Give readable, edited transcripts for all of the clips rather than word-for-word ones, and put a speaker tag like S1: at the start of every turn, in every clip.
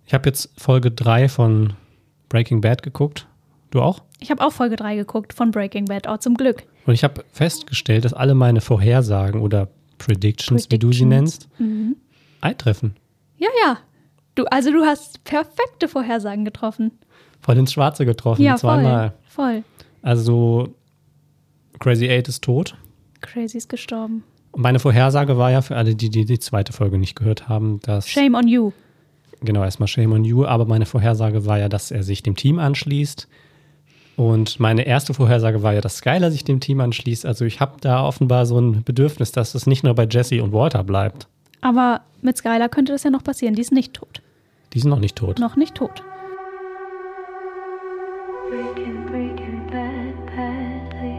S1: Ich habe jetzt Folge 3 von Breaking Bad geguckt. Du auch?
S2: Ich habe auch Folge 3 geguckt von Breaking Bad, auch zum Glück.
S1: Und ich habe festgestellt, dass alle meine Vorhersagen oder Predictions, wie du sie nennst, eintreffen.
S2: Ja. Du hast perfekte Vorhersagen getroffen.
S1: Voll ins Schwarze getroffen,
S2: Ja,
S1: zweimal.
S2: voll.
S1: Also Crazy 8 ist tot.
S2: Crazy ist gestorben.
S1: Und meine Vorhersage war ja für alle, die die zweite Folge nicht gehört haben, dass...
S2: Shame on you.
S1: Genau, erstmal Shame on you. Aber meine Vorhersage war ja, dass er sich dem Team anschließt. Und meine erste Vorhersage war ja, dass Skyler sich dem Team anschließt. Also ich habe da offenbar so ein Bedürfnis, dass es nicht nur bei Jesse und Walter bleibt.
S2: Aber mit Skyler könnte das ja noch passieren. Die ist nicht tot.
S1: Die sind noch nicht tot.
S2: Noch nicht tot.
S3: Breaking bad, badly.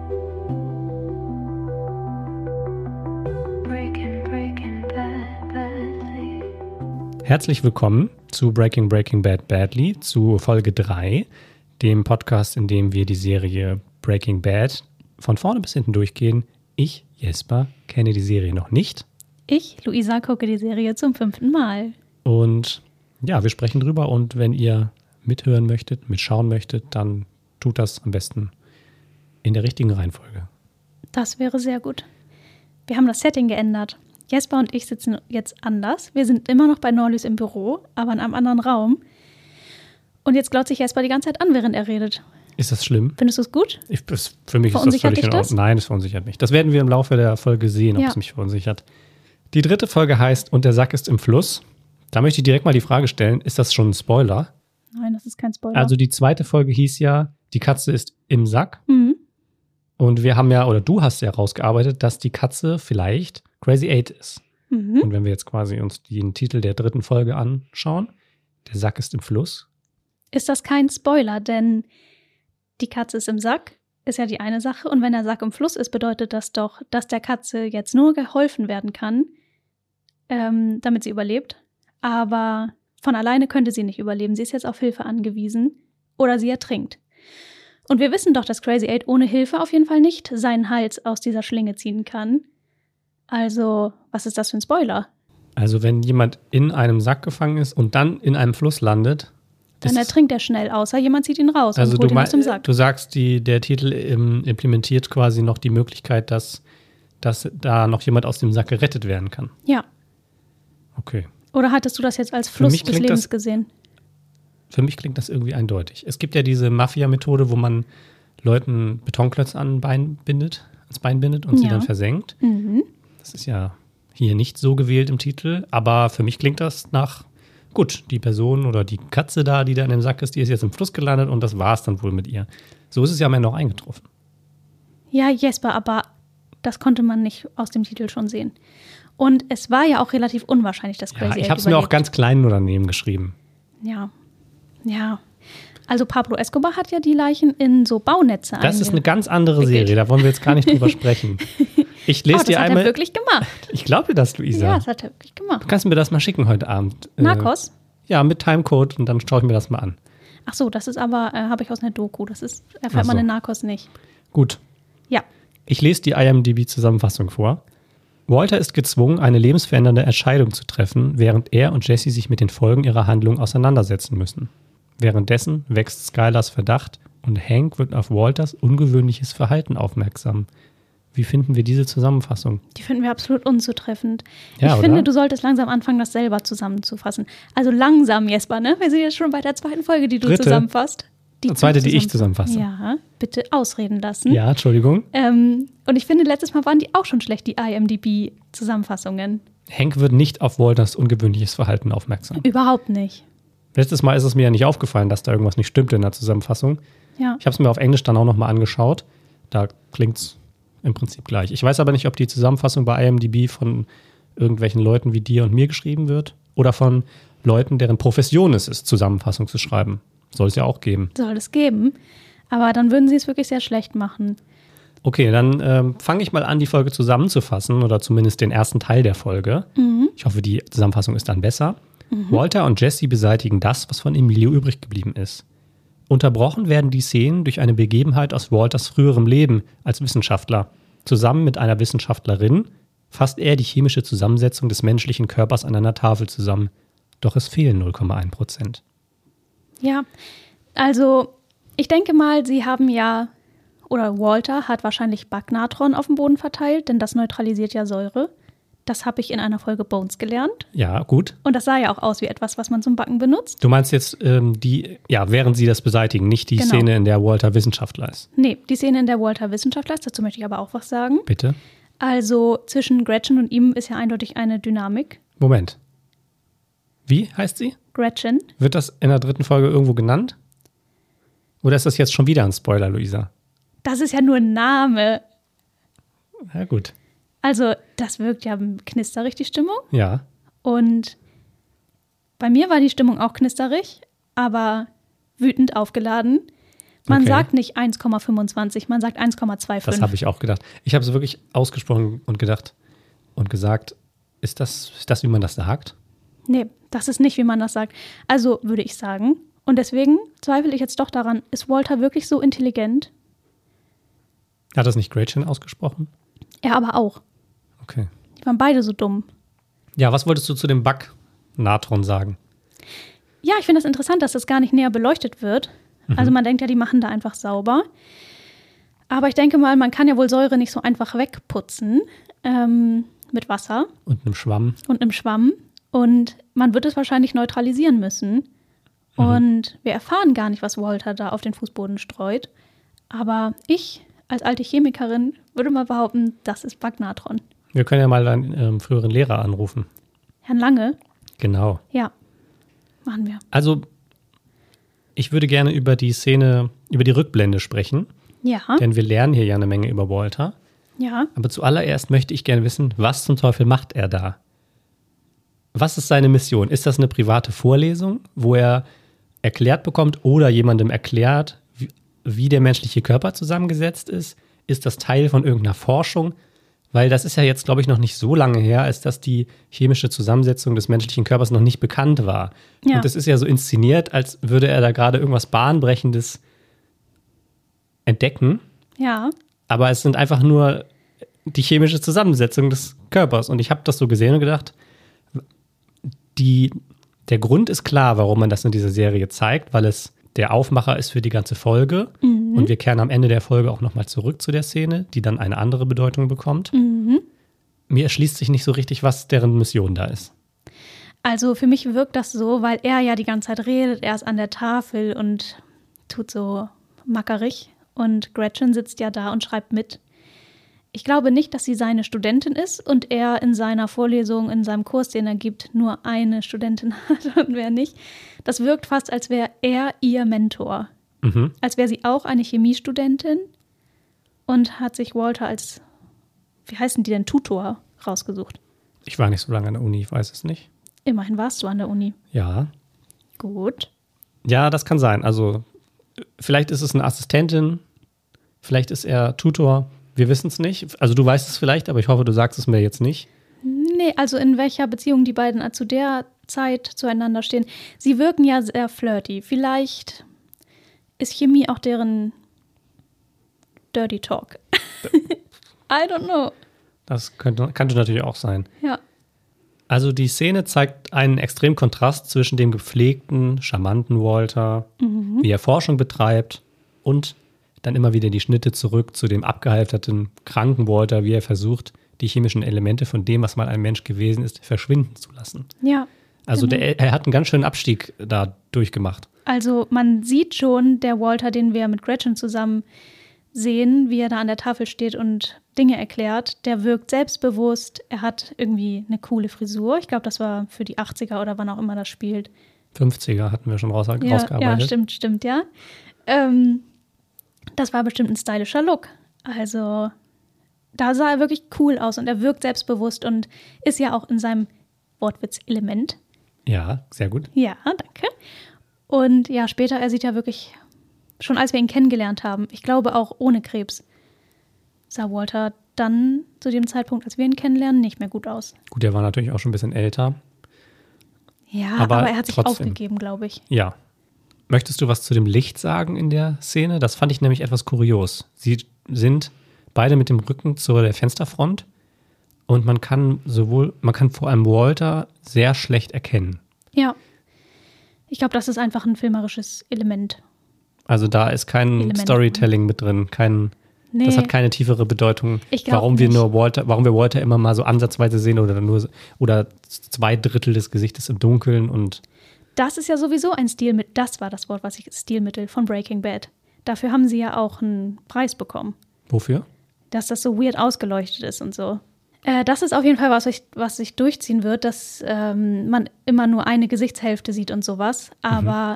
S3: Breaking bad, badly.
S1: Herzlich willkommen zu Breaking Bad Badly, zu Folge 3, dem Podcast, in dem wir die Serie Breaking Bad von vorne bis hinten durchgehen. Ich, Jesper, kenne die Serie noch nicht.
S2: Ich, Luisa, gucke die Serie zum 5. Mal.
S1: Und ja, wir sprechen drüber. Und wenn ihr mithören möchtet, mitschauen möchtet, dann tut das am besten in der richtigen Reihenfolge.
S2: Das wäre sehr gut. Wir haben das Setting geändert. Jesper und ich sitzen jetzt anders. Wir sind immer noch bei Norlys im Büro, aber in einem anderen Raum. Und jetzt glaubt sich Jesper die ganze Zeit an, während er redet.
S1: Ist das schlimm?
S2: Findest du es gut?
S1: Für mich ist das völlig in Ordnung. Nein, es verunsichert mich. Das werden wir im Laufe der Folge sehen, ob es mich verunsichert. Die dritte Folge heißt Und der Sack ist im Fluss. Da möchte ich direkt mal die Frage stellen, ist das schon ein Spoiler?
S2: Nein, das ist kein Spoiler.
S1: Also die zweite Folge hieß ja, die Katze ist im Sack.
S2: Mhm.
S1: Und wir haben ja, oder du hast ja rausgearbeitet, dass die Katze vielleicht Crazy 8 ist.
S2: Mhm.
S1: Und wenn wir jetzt quasi uns den Titel der dritten Folge anschauen, der Sack ist im Fluss.
S2: Ist das kein Spoiler, denn die Katze ist im Sack, ist ja die eine Sache. Und wenn der Sack im Fluss ist, bedeutet das doch, dass der Katze jetzt nur geholfen werden kann, damit sie überlebt. Aber von alleine könnte sie nicht überleben. Sie ist jetzt auf Hilfe angewiesen oder sie ertrinkt. Und wir wissen doch, dass Crazy 8 ohne Hilfe auf jeden Fall nicht seinen Hals aus dieser Schlinge ziehen kann. Also, was ist das für ein Spoiler?
S1: Also, wenn jemand in einem Sack gefangen ist und dann in einem Fluss landet,
S2: dann ertrinkt er schnell, außer jemand zieht ihn raus und holt ihn aus dem Sack.
S1: Du sagst, der Titel implementiert quasi noch die Möglichkeit, dass da noch jemand aus dem Sack gerettet werden kann.
S2: Ja.
S1: Okay.
S2: Oder hattest du das jetzt als Fluss des Lebens gesehen?
S1: Für mich klingt das irgendwie eindeutig. Es gibt ja diese Mafia-Methode, wo man Leuten Betonklötze ans Bein bindet und sie dann versenkt.
S2: Mhm.
S1: Das ist ja hier nicht so gewählt im Titel, aber für mich klingt das nach, gut, die Person oder die Katze da, die da in dem Sack ist, die ist jetzt im Fluss gelandet und das war es dann wohl mit ihr. So ist es ja am Ende auch eingetroffen.
S2: Ja, Jesper, aber das konnte man nicht aus dem Titel schon sehen. Und es war ja auch relativ unwahrscheinlich, dass Crazy 8
S1: ich habe es mir auch ganz klein nur daneben geschrieben.
S2: Ja. Also Pablo Escobar hat ja die Leichen in so Baunetze
S1: Das ist eine ganz andere Serie, da wollen wir jetzt gar nicht drüber sprechen. Ich lese dir einmal.
S2: Das hat er wirklich gemacht.
S1: Ich glaube dir das, Luisa.
S2: Ja, das hat er wirklich gemacht.
S1: Du kannst mir das mal schicken heute Abend.
S2: Narcos?
S1: Ja, mit Timecode und dann schaue ich mir das mal an.
S2: Ach so, das ist aber, habe ich aus einer Doku. Erfährt man in Narcos nicht.
S1: Gut.
S2: Ja.
S1: Ich lese die IMDb-Zusammenfassung vor. Walter ist gezwungen, eine lebensverändernde Entscheidung zu treffen, während er und Jesse sich mit den Folgen ihrer Handlung auseinandersetzen müssen. Währenddessen wächst Skylers Verdacht und Hank wird auf Walters ungewöhnliches Verhalten aufmerksam. Wie finden wir diese Zusammenfassung?
S2: Die finden wir absolut unzutreffend.
S1: Ja,
S2: ich finde, du solltest langsam anfangen, das selber zusammenzufassen. Also langsam, Jesper, ne? Wir sind jetzt schon bei der zweiten Folge, die du zusammenfasst.
S1: Die zweite, die ich zusammenfasse.
S2: Ja, bitte ausreden lassen.
S1: Ja, Entschuldigung.
S2: Und ich finde, letztes Mal waren die auch schon schlecht, die IMDb-Zusammenfassungen.
S1: Hank wird nicht auf Walters ungewöhnliches Verhalten aufmerksam.
S2: Überhaupt nicht.
S1: Letztes Mal ist es mir ja nicht aufgefallen, dass da irgendwas nicht stimmte in der Zusammenfassung.
S2: Ja.
S1: Ich habe es mir auf Englisch dann auch nochmal angeschaut. Da klingt es im Prinzip gleich. Ich weiß aber nicht, ob die Zusammenfassung bei IMDb von irgendwelchen Leuten wie dir und mir geschrieben wird oder von Leuten, deren Profession es ist, Zusammenfassung zu schreiben. Soll es ja auch geben.
S2: Soll es geben. Aber dann würden sie es wirklich sehr schlecht machen.
S1: Okay, dann fange ich mal an, die Folge zusammenzufassen oder zumindest den ersten Teil der Folge.
S2: Mhm.
S1: Ich hoffe, die Zusammenfassung ist dann besser. Walter und Jesse beseitigen das, was von Emilio übrig geblieben ist. Unterbrochen werden die Szenen durch eine Begebenheit aus Walters früherem Leben als Wissenschaftler. Zusammen mit einer Wissenschaftlerin fasst er die chemische Zusammensetzung des menschlichen Körpers an einer Tafel zusammen. Doch es fehlen 0,1%.
S2: Ja, also ich denke mal, sie haben ja, oder Walter hat wahrscheinlich Bagnatron auf dem Boden verteilt, denn das neutralisiert ja Säure. Das habe ich in einer Folge Bones gelernt.
S1: Ja, gut.
S2: Und das sah ja auch aus wie etwas, was man zum Backen benutzt.
S1: Du meinst jetzt während sie das beseitigen, nicht die
S2: Genau.
S1: Szene, in der Walter Wissenschaftler ist.
S2: Nee, die Szene, in der Walter Wissenschaftler ist, dazu möchte ich aber auch was sagen.
S1: Bitte?
S2: Also zwischen Gretchen und ihm ist ja eindeutig eine Dynamik.
S1: Moment. Wie heißt sie?
S2: Gretchen.
S1: Wird das in der 3. Folge irgendwo genannt? Oder ist das jetzt schon wieder ein Spoiler, Luisa?
S2: Das ist ja nur ein Name.
S1: Ja, gut.
S2: Also das wirkt ja knisterig, die Stimmung.
S1: Ja.
S2: Und bei mir war die Stimmung auch knisterig, aber wütend aufgeladen. Man
S1: Okay.
S2: sagt nicht 1,25, man sagt 1,25.
S1: Das habe ich auch gedacht. Ich habe es wirklich ausgesprochen und gedacht und gesagt, ist das, wie man das sagt?
S2: Nee, das ist nicht, wie man das sagt. Also würde ich sagen. Und deswegen zweifle ich jetzt doch daran, ist Walter wirklich so intelligent?
S1: Hat das nicht Gretchen ausgesprochen?
S2: Er aber auch.
S1: Okay.
S2: Die waren beide so dumm.
S1: Ja, was wolltest du zu dem Bagnatron sagen?
S2: Ja, ich finde das interessant, dass das gar nicht näher beleuchtet wird. Also man denkt ja, die machen da einfach sauber. Aber ich denke mal, man kann ja wohl Säure nicht so einfach wegputzen mit Wasser
S1: Und einem Schwamm.
S2: und einem Schwamm. Und man wird es wahrscheinlich neutralisieren müssen. Und wir erfahren gar nicht, was Walter da auf den Fußboden streut. Aber ich als alte Chemikerin würde mal behaupten, das ist Bagnatron.
S1: Wir können ja mal deinen früheren Lehrer anrufen.
S2: Herrn Lange?
S1: Genau.
S2: Ja, machen wir.
S1: Also, ich würde gerne über die Szene, über die Rückblende sprechen,
S2: Ja,
S1: denn wir lernen hier ja eine Menge über Walter.
S2: ja.
S1: Aber zuallererst möchte ich gerne wissen, was zum Teufel macht er da? Was ist seine Mission? Ist das eine private Vorlesung, wo er erklärt bekommt oder jemandem erklärt, wie der menschliche Körper zusammengesetzt ist? Ist das Teil von irgendeiner Forschung? Weil das ist ja jetzt, glaube ich, noch nicht so lange her, als dass die chemische Zusammensetzung des menschlichen Körpers noch nicht bekannt war.
S2: Ja.
S1: Und es ist ja so inszeniert, als würde er da gerade irgendwas Bahnbrechendes entdecken.
S2: Ja,
S1: Aber es sind einfach nur die chemische Zusammensetzung des Körpers. Und ich habe das so gesehen und gedacht, der Grund ist klar, warum man das in dieser Serie zeigt, weil es der Aufmacher ist für die ganze Folge. Und wir kehren am Ende der Folge auch nochmal zurück zu der Szene, die dann eine andere Bedeutung bekommt. Mir erschließt sich nicht so richtig, was deren Mission da ist.
S2: also für mich wirkt das so, weil er ja die ganze Zeit redet, er ist an der Tafel und tut so mackerig. Und Gretchen sitzt ja da und schreibt mit. Ich glaube nicht, dass sie seine Studentin ist und er in seiner Vorlesung, in seinem Kurs, den er gibt, nur eine Studentin hat und wer nicht. Das wirkt fast, als wäre er ihr Mentor.
S1: Mhm.
S2: Als wäre sie auch eine Chemiestudentin und hat sich Walter als, wie heißen die denn, Tutor rausgesucht.
S1: Ich war nicht so lange an der Uni, ich weiß es nicht.
S2: Immerhin warst du an der Uni.
S1: Ja.
S2: Gut.
S1: Ja, das kann sein. Also, vielleicht ist es eine Assistentin, vielleicht ist er Tutor. Wir wissen es nicht. Also, du weißt es vielleicht, aber ich hoffe, du sagst es mir jetzt nicht.
S2: Nee, also in welcher Beziehung die beiden zu der Zeit zueinander stehen. Sie wirken ja sehr flirty. Vielleicht ist Chemie auch deren Dirty Talk. I don't know.
S1: Das könnte natürlich auch sein.
S2: Ja.
S1: Also die Szene zeigt einen extremen Kontrast zwischen dem gepflegten, charmanten Walter, wie er Forschung betreibt, und dann immer wieder die Schnitte zurück zu dem abgehalfterten, kranken Walter, wie er versucht, die chemischen Elemente von dem, was mal ein Mensch gewesen ist, verschwinden zu lassen.
S2: Ja.
S1: Also
S2: genau.
S1: er hat einen ganz schönen Abstieg da durchgemacht.
S2: Also man sieht schon, der Walter, den wir mit Gretchen zusammen sehen, wie er da an der Tafel steht und Dinge erklärt, der wirkt selbstbewusst. Er hat irgendwie eine coole Frisur. Ich glaube, das war für die 80er oder wann auch immer das spielt.
S1: 50er hatten wir schon rausgearbeitet.
S2: Ja, stimmt, ja. Das war bestimmt ein stylischer Look. Also da sah er wirklich cool aus und er wirkt selbstbewusst und ist ja auch in seinem Wortwitz-Element.
S1: Ja, sehr gut.
S2: Ja, danke. Und ja, später, er sieht ja wirklich, schon als wir ihn kennengelernt haben, ich glaube auch ohne Krebs, sah Walter dann zu dem Zeitpunkt, als wir ihn kennenlernen, nicht mehr gut aus.
S1: Gut, er war natürlich auch schon ein bisschen älter.
S2: Ja,
S1: Aber
S2: aber er hat sich
S1: trotzdem.
S2: aufgegeben, glaube ich.
S1: Ja. Möchtest du was zu dem Vor sagen in der Szene? Das fand ich nämlich etwas kurios. Sie sind beide mit dem Rücken zu der Fensterfront und man kann vor allem Walter sehr schlecht erkennen.
S2: Ja. Ich glaube, das ist einfach ein filmerisches Element.
S1: Also da ist kein
S2: Element.
S1: Storytelling mit drin,
S2: Nee,
S1: das hat keine tiefere Bedeutung,
S2: Ich glaub
S1: warum wir
S2: nicht.
S1: warum wir Walter immer mal so ansatzweise sehen oder 2/3 des Gesichtes im Dunkeln und
S2: das ist ja sowieso ein Stilmittel. Das war das Wort, was ich Stilmittel von Breaking Bad. Dafür haben sie ja auch einen Preis bekommen,
S1: wofür?
S2: dass das so weird ausgeleuchtet ist und so. Das ist auf jeden Fall was sich durchziehen wird, dass man immer nur eine Gesichtshälfte sieht und sowas. Aber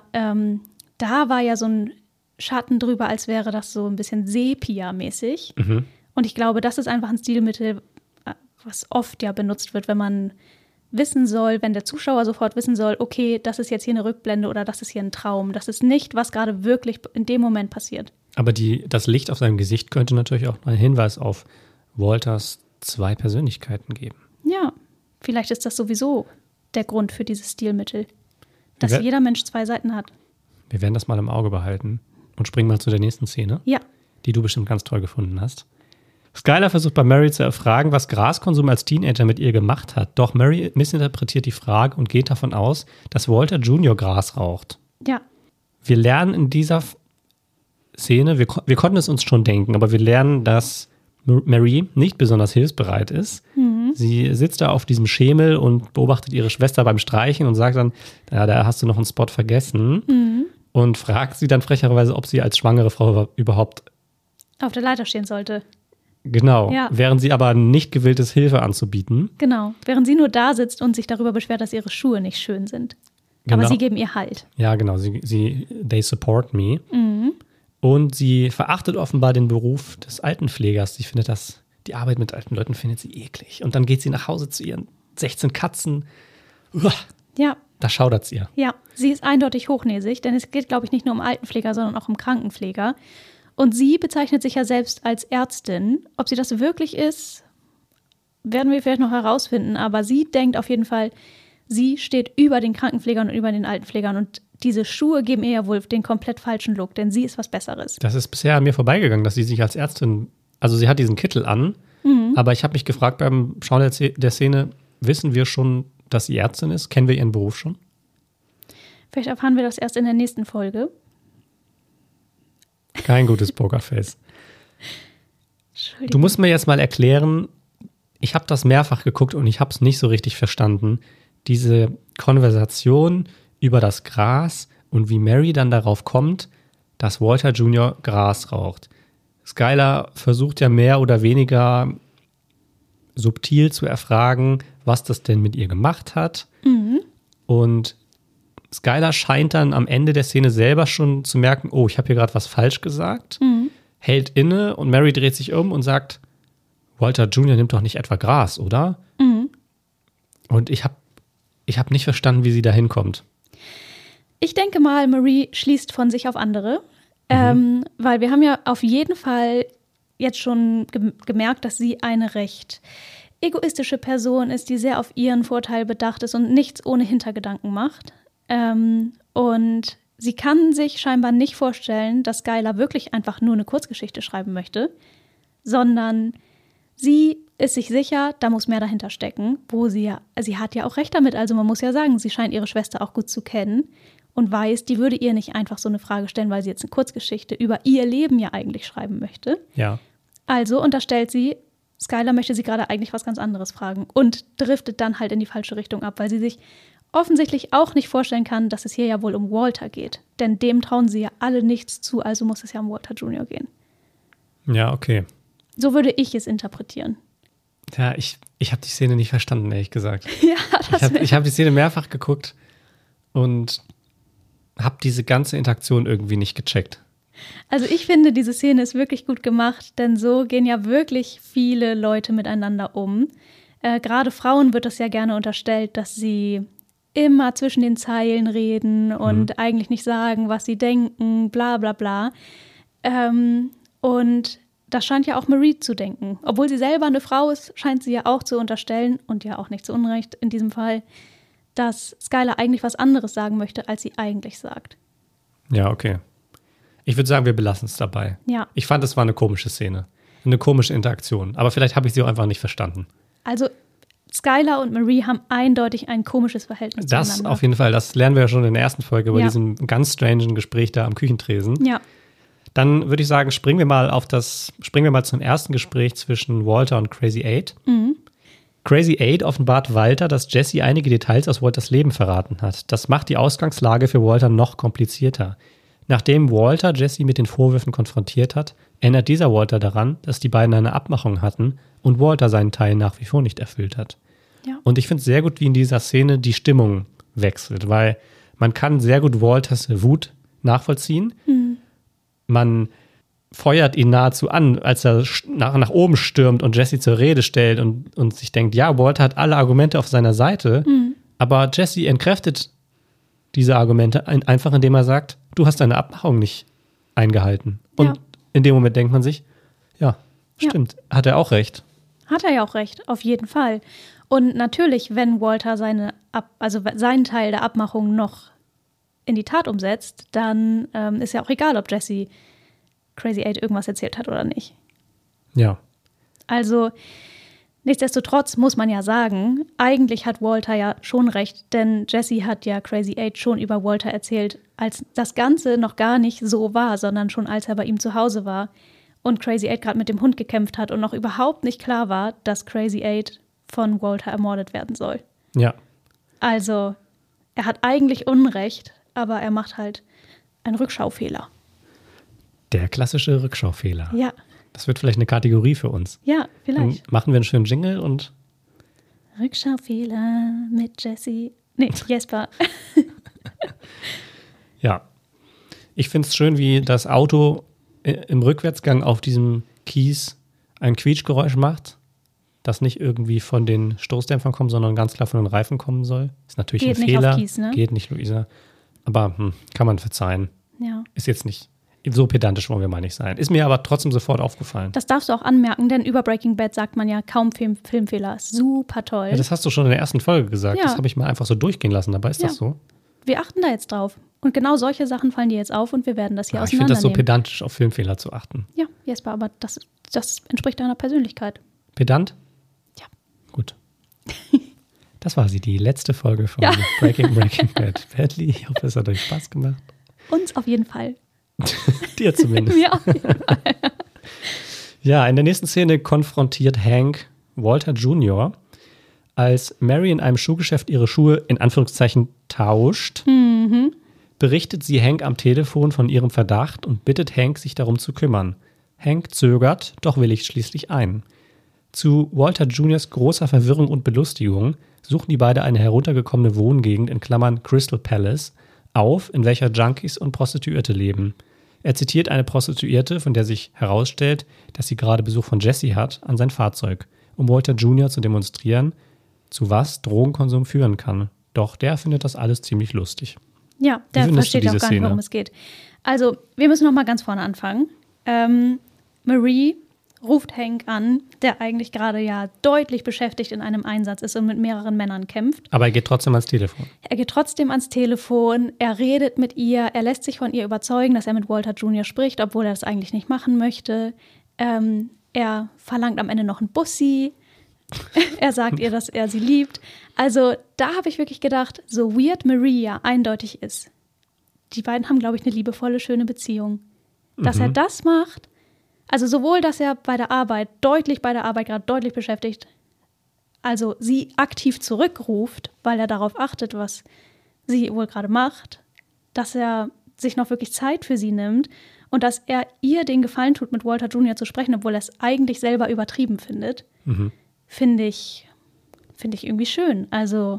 S2: da war ja so ein Schatten drüber, als wäre das so ein bisschen Sepia-mäßig.
S1: Mhm.
S2: Und ich glaube, das ist einfach ein Stilmittel, was oft ja benutzt wird, wenn man wissen soll, wenn der Zuschauer sofort wissen soll, okay, das ist jetzt hier eine Rückblende oder das ist hier ein Traum. Das ist nicht, was gerade wirklich in dem Moment passiert.
S1: Aber das Licht auf seinem Gesicht könnte natürlich auch einen Hinweis auf Walters 2 Persönlichkeiten geben.
S2: Ja, vielleicht ist das sowieso der Grund für dieses Stilmittel, dass
S1: Wir-
S2: jeder Mensch 2 Seiten hat.
S1: Wir werden das mal im Auge behalten und springen mal zu der nächsten Szene,
S2: Ja,
S1: die du bestimmt ganz toll gefunden hast. Skylar versucht bei Mary zu erfragen, was Graskonsum als Teenager mit ihr gemacht hat. Doch Mary missinterpretiert die Frage und geht davon aus, dass Walter Jr. Gras raucht.
S2: ja,
S1: Wir lernen in dieser Szene, wir konnten es uns schon denken, aber wir lernen, dass Mary nicht besonders hilfsbereit ist. Sie sitzt da auf diesem Schemel und beobachtet ihre Schwester beim Streichen und sagt dann, ja, da hast du noch einen Spot vergessen. Und fragt sie dann frecherweise, ob sie als schwangere Frau überhaupt,
S2: auf der Leiter stehen sollte.
S1: genau,
S2: Ja.
S1: während sie aber nicht gewillt ist, Hilfe anzubieten.
S2: Genau, während sie nur da sitzt und sich darüber beschwert, dass ihre Schuhe nicht schön sind. Aber
S1: Genau.
S2: sie geben ihr Halt.
S1: Ja, genau, they support me. Und sie verachtet offenbar den Beruf des Altenpflegers. Sie findet die Arbeit mit alten Leuten findet sie eklig. Und dann geht sie nach Hause zu ihren 16 Katzen. Uah,
S2: Ja,
S1: da schaudert's ihr.
S2: ja, sie ist eindeutig hochnäsig, denn es geht, glaube ich, nicht nur um Altenpfleger, sondern auch um Krankenpfleger. Und sie bezeichnet sich ja selbst als Ärztin. Ob sie das wirklich ist, werden wir vielleicht noch herausfinden. Aber sie denkt auf jeden Fall, sie steht über den Krankenpflegern und über den Altenpflegern. Und diese Schuhe geben ihr ja wohl den komplett falschen Look, denn sie ist was Besseres.
S1: Das ist bisher an mir vorbeigegangen, dass sie sich als Ärztin, also sie hat diesen Kittel an, aber ich habe mich gefragt beim Schauen der Szene, wissen wir schon, dass sie Ärztin ist? Kennen wir ihren Beruf schon?
S2: Vielleicht erfahren wir das erst in der nächsten Folge.
S1: Kein gutes Pokerface.
S2: Entschuldigung.
S1: Du musst mir jetzt mal erklären, ich habe das mehrfach geguckt und ich habe es nicht so richtig verstanden, diese Konversation über das Gras und wie Mary dann darauf kommt, dass Walter Jr. Gras raucht. Skylar versucht ja mehr oder weniger subtil zu erfragen, was das denn mit ihr gemacht hat. Und Skylar scheint dann am Ende der Szene selber schon zu merken, oh, ich habe hier gerade was falsch gesagt, hält inne und Mary dreht sich um und sagt, Walter Jr. nimmt doch nicht etwa Gras, oder? Und ich hab nicht verstanden, wie sie da hinkommt.
S2: Ich denke mal, Marie schließt von sich auf andere, weil wir haben ja auf jeden Fall jetzt schon gemerkt, dass sie eine recht egoistische Person ist, die sehr auf ihren Vorteil bedacht ist und nichts ohne Hintergedanken macht. Und sie kann sich scheinbar nicht vorstellen, dass Skylar wirklich einfach nur eine Kurzgeschichte schreiben möchte, sondern sie ist sich sicher, da muss mehr dahinter stecken, sie hat ja auch recht damit. Also man muss ja sagen, sie scheint ihre Schwester auch gut zu kennen und weiß, die würde ihr nicht einfach so eine Frage stellen, weil sie jetzt eine Kurzgeschichte über ihr Leben ja eigentlich schreiben möchte.
S1: Ja.
S2: Also unterstellt sie, Skylar möchte sie gerade eigentlich was ganz anderes fragen und driftet dann halt in die falsche Richtung ab, weil sie sich offensichtlich auch nicht vorstellen kann, dass es hier ja wohl um Walter geht. Denn dem trauen sie ja alle nichts zu, also muss es ja um Walter Jr. gehen.
S1: Ja, okay.
S2: So würde ich es interpretieren.
S1: Ja, ich habe die Szene nicht verstanden, ehrlich gesagt.
S2: Ja,
S1: Ich hab die Szene mehrfach geguckt und habe diese ganze Interaktion irgendwie nicht gecheckt.
S2: Also ich finde, diese Szene ist wirklich gut gemacht, denn so gehen ja wirklich viele Leute miteinander um. Gerade Frauen wird das ja gerne unterstellt, dass sie immer zwischen den Zeilen reden und eigentlich nicht sagen, was sie denken, bla bla bla. Und das scheint ja auch Marie zu denken. Obwohl sie selber eine Frau ist, scheint sie ja auch zu unterstellen, und ja auch nicht zu Unrecht in diesem Fall, dass Skylar eigentlich was anderes sagen möchte, als sie eigentlich sagt.
S1: Ja, okay. Ich würde sagen, wir belassen es dabei.
S2: Ja.
S1: Ich fand, es war eine komische Szene. Eine komische Interaktion. Aber vielleicht habe ich sie auch einfach nicht verstanden.
S2: Also Skylar und Marie haben eindeutig ein komisches Verhältnis
S1: Das
S2: zueinander.
S1: auf jeden Fall, das lernen wir ja schon in der ersten Folge bei
S2: Ja.
S1: diesem ganz strangen Gespräch da am Küchentresen.
S2: Ja,
S1: Dann würde ich sagen, springen wir mal zum ersten Gespräch zwischen Walter und Crazy 8. Crazy 8 offenbart Walter, dass Jesse einige Details aus Walters Leben verraten hat. Das macht die Ausgangslage für Walter noch komplizierter. Nachdem Walter Jesse mit den Vorwürfen konfrontiert hat, erinnert dieser Walter daran, dass die beiden eine Abmachung hatten und Walter seinen Teil nach wie vor nicht erfüllt hat.
S2: ja.
S1: Und ich finde es sehr gut, wie in dieser Szene die Stimmung wechselt, weil man kann sehr gut Walters Wut nachvollziehen. Man feuert ihn nahezu an, als er nach oben stürmt und Jesse zur Rede stellt und sich denkt, ja, Walter hat alle Argumente auf seiner Seite, aber Jesse entkräftet diese Argumente einfach, indem er sagt, du hast deine Abmachung nicht eingehalten. Und
S2: Ja.
S1: in dem Moment denkt man sich, ja, stimmt, hat er auch recht.
S2: Hat er ja auch recht, auf jeden Fall. Und natürlich, wenn Walter seinen Teil der Abmachung noch in die Tat umsetzt, dann ist ja auch egal, ob Jesse Crazy 8 irgendwas erzählt hat oder nicht.
S1: Ja,
S2: Also nichtsdestotrotz muss man ja sagen, eigentlich hat Walter ja schon recht, denn Jesse hat ja Crazy 8 schon über Walter erzählt, als das Ganze noch gar nicht so war, sondern schon als er bei ihm zu Hause war und Crazy 8 gerade mit dem Hund gekämpft hat und noch überhaupt nicht klar war, dass Crazy 8 von Walter ermordet werden soll.
S1: ja.
S2: Also er hat eigentlich Unrecht, aber er macht halt einen Rückschaufehler.
S1: Der klassische Rückschaufehler.
S2: Ja,
S1: Das wird vielleicht eine Kategorie für uns.
S2: ja,
S1: Dann
S2: vielleicht.
S1: machen wir einen schönen Jingle und
S2: Rückschaufehler mit Jesper.
S1: ja. Ich finde es schön, wie das Auto im Rückwärtsgang auf diesem Kies ein Quietschgeräusch macht, das nicht irgendwie von den Stoßdämpfern kommt, sondern ganz klar von den Reifen kommen soll. Ist natürlich
S2: Geht
S1: ein
S2: nicht auf
S1: Fehler.
S2: Kies, ne?
S1: Geht nicht, Luisa. Aber kann man verzeihen.
S2: Ja.
S1: Ist jetzt nicht, so pedantisch wollen wir mal nicht sein. Ist mir aber trotzdem sofort aufgefallen.
S2: Das darfst du auch anmerken, denn über Breaking Bad sagt man ja kaum Filmfehler. Super toll.
S1: Ja, das hast du schon in der ersten Folge gesagt.
S2: Ja.
S1: Das habe ich mal einfach so durchgehen lassen. Dabei ist
S2: Ja.
S1: das so.
S2: Wir achten da jetzt drauf. Und genau solche Sachen fallen dir jetzt auf und wir werden das hier
S1: Ich finde das so
S2: auseinandernehmen.
S1: pedantisch, auf Filmfehler zu achten.
S2: Ja, Jesper, aber das entspricht deiner Persönlichkeit.
S1: Pedant?
S2: Ja.
S1: Gut. Das war sie, die letzte Folge von
S2: Ja.
S1: Breaking Bad Badly. Ich hoffe, es hat euch Spaß gemacht.
S2: Uns auf jeden Fall.
S1: Dir zumindest.
S2: Mir auf jeden Fall.
S1: Ja, in der nächsten Szene konfrontiert Hank Walter Jr., als Mary in einem Schuhgeschäft ihre Schuhe in Anführungszeichen tauscht. Berichtet sie Hank am Telefon von ihrem Verdacht und bittet Hank, sich darum zu kümmern. Hank zögert, doch willigt schließlich ein. Zu Walter Jr.'s großer Verwirrung und Belustigung suchen die beiden eine heruntergekommene Wohngegend in Klammern Crystal Palace auf, in welcher Junkies und Prostituierte leben. Er zitiert eine Prostituierte, von der sich herausstellt, dass sie gerade Besuch von Jesse hat, an sein Fahrzeug, um Walter Jr. zu demonstrieren, zu was Drogenkonsum führen kann. Doch der findet das alles ziemlich lustig.
S2: Ja, der
S1: findest du
S2: versteht auch
S1: diese
S2: gar nicht,
S1: Szene?
S2: worum es geht. Also, wir müssen noch mal ganz vorne anfangen. Marie ruft Hank an, der eigentlich gerade ja deutlich beschäftigt in einem Einsatz ist und mit mehreren Männern kämpft.
S1: Aber er geht trotzdem ans Telefon.
S2: Er geht trotzdem ans Telefon, er redet mit ihr, er lässt sich von ihr überzeugen, dass er mit Walter Jr. spricht, obwohl er das eigentlich nicht machen möchte. Er verlangt am Ende noch einen Bussi. Er sagt ihr, dass er sie liebt. Also da habe ich wirklich gedacht, so weird Marie ja eindeutig ist. Die beiden haben, glaube ich, eine liebevolle, schöne Beziehung. Dass er das macht, also sowohl, dass er bei der Arbeit gerade deutlich beschäftigt, also sie aktiv zurückruft, weil er darauf achtet, was sie wohl gerade macht, dass er sich noch wirklich Zeit für sie nimmt und dass er ihr den Gefallen tut, mit Walter Jr. zu sprechen, obwohl er es eigentlich selber übertrieben findet, finde ich irgendwie schön. Also,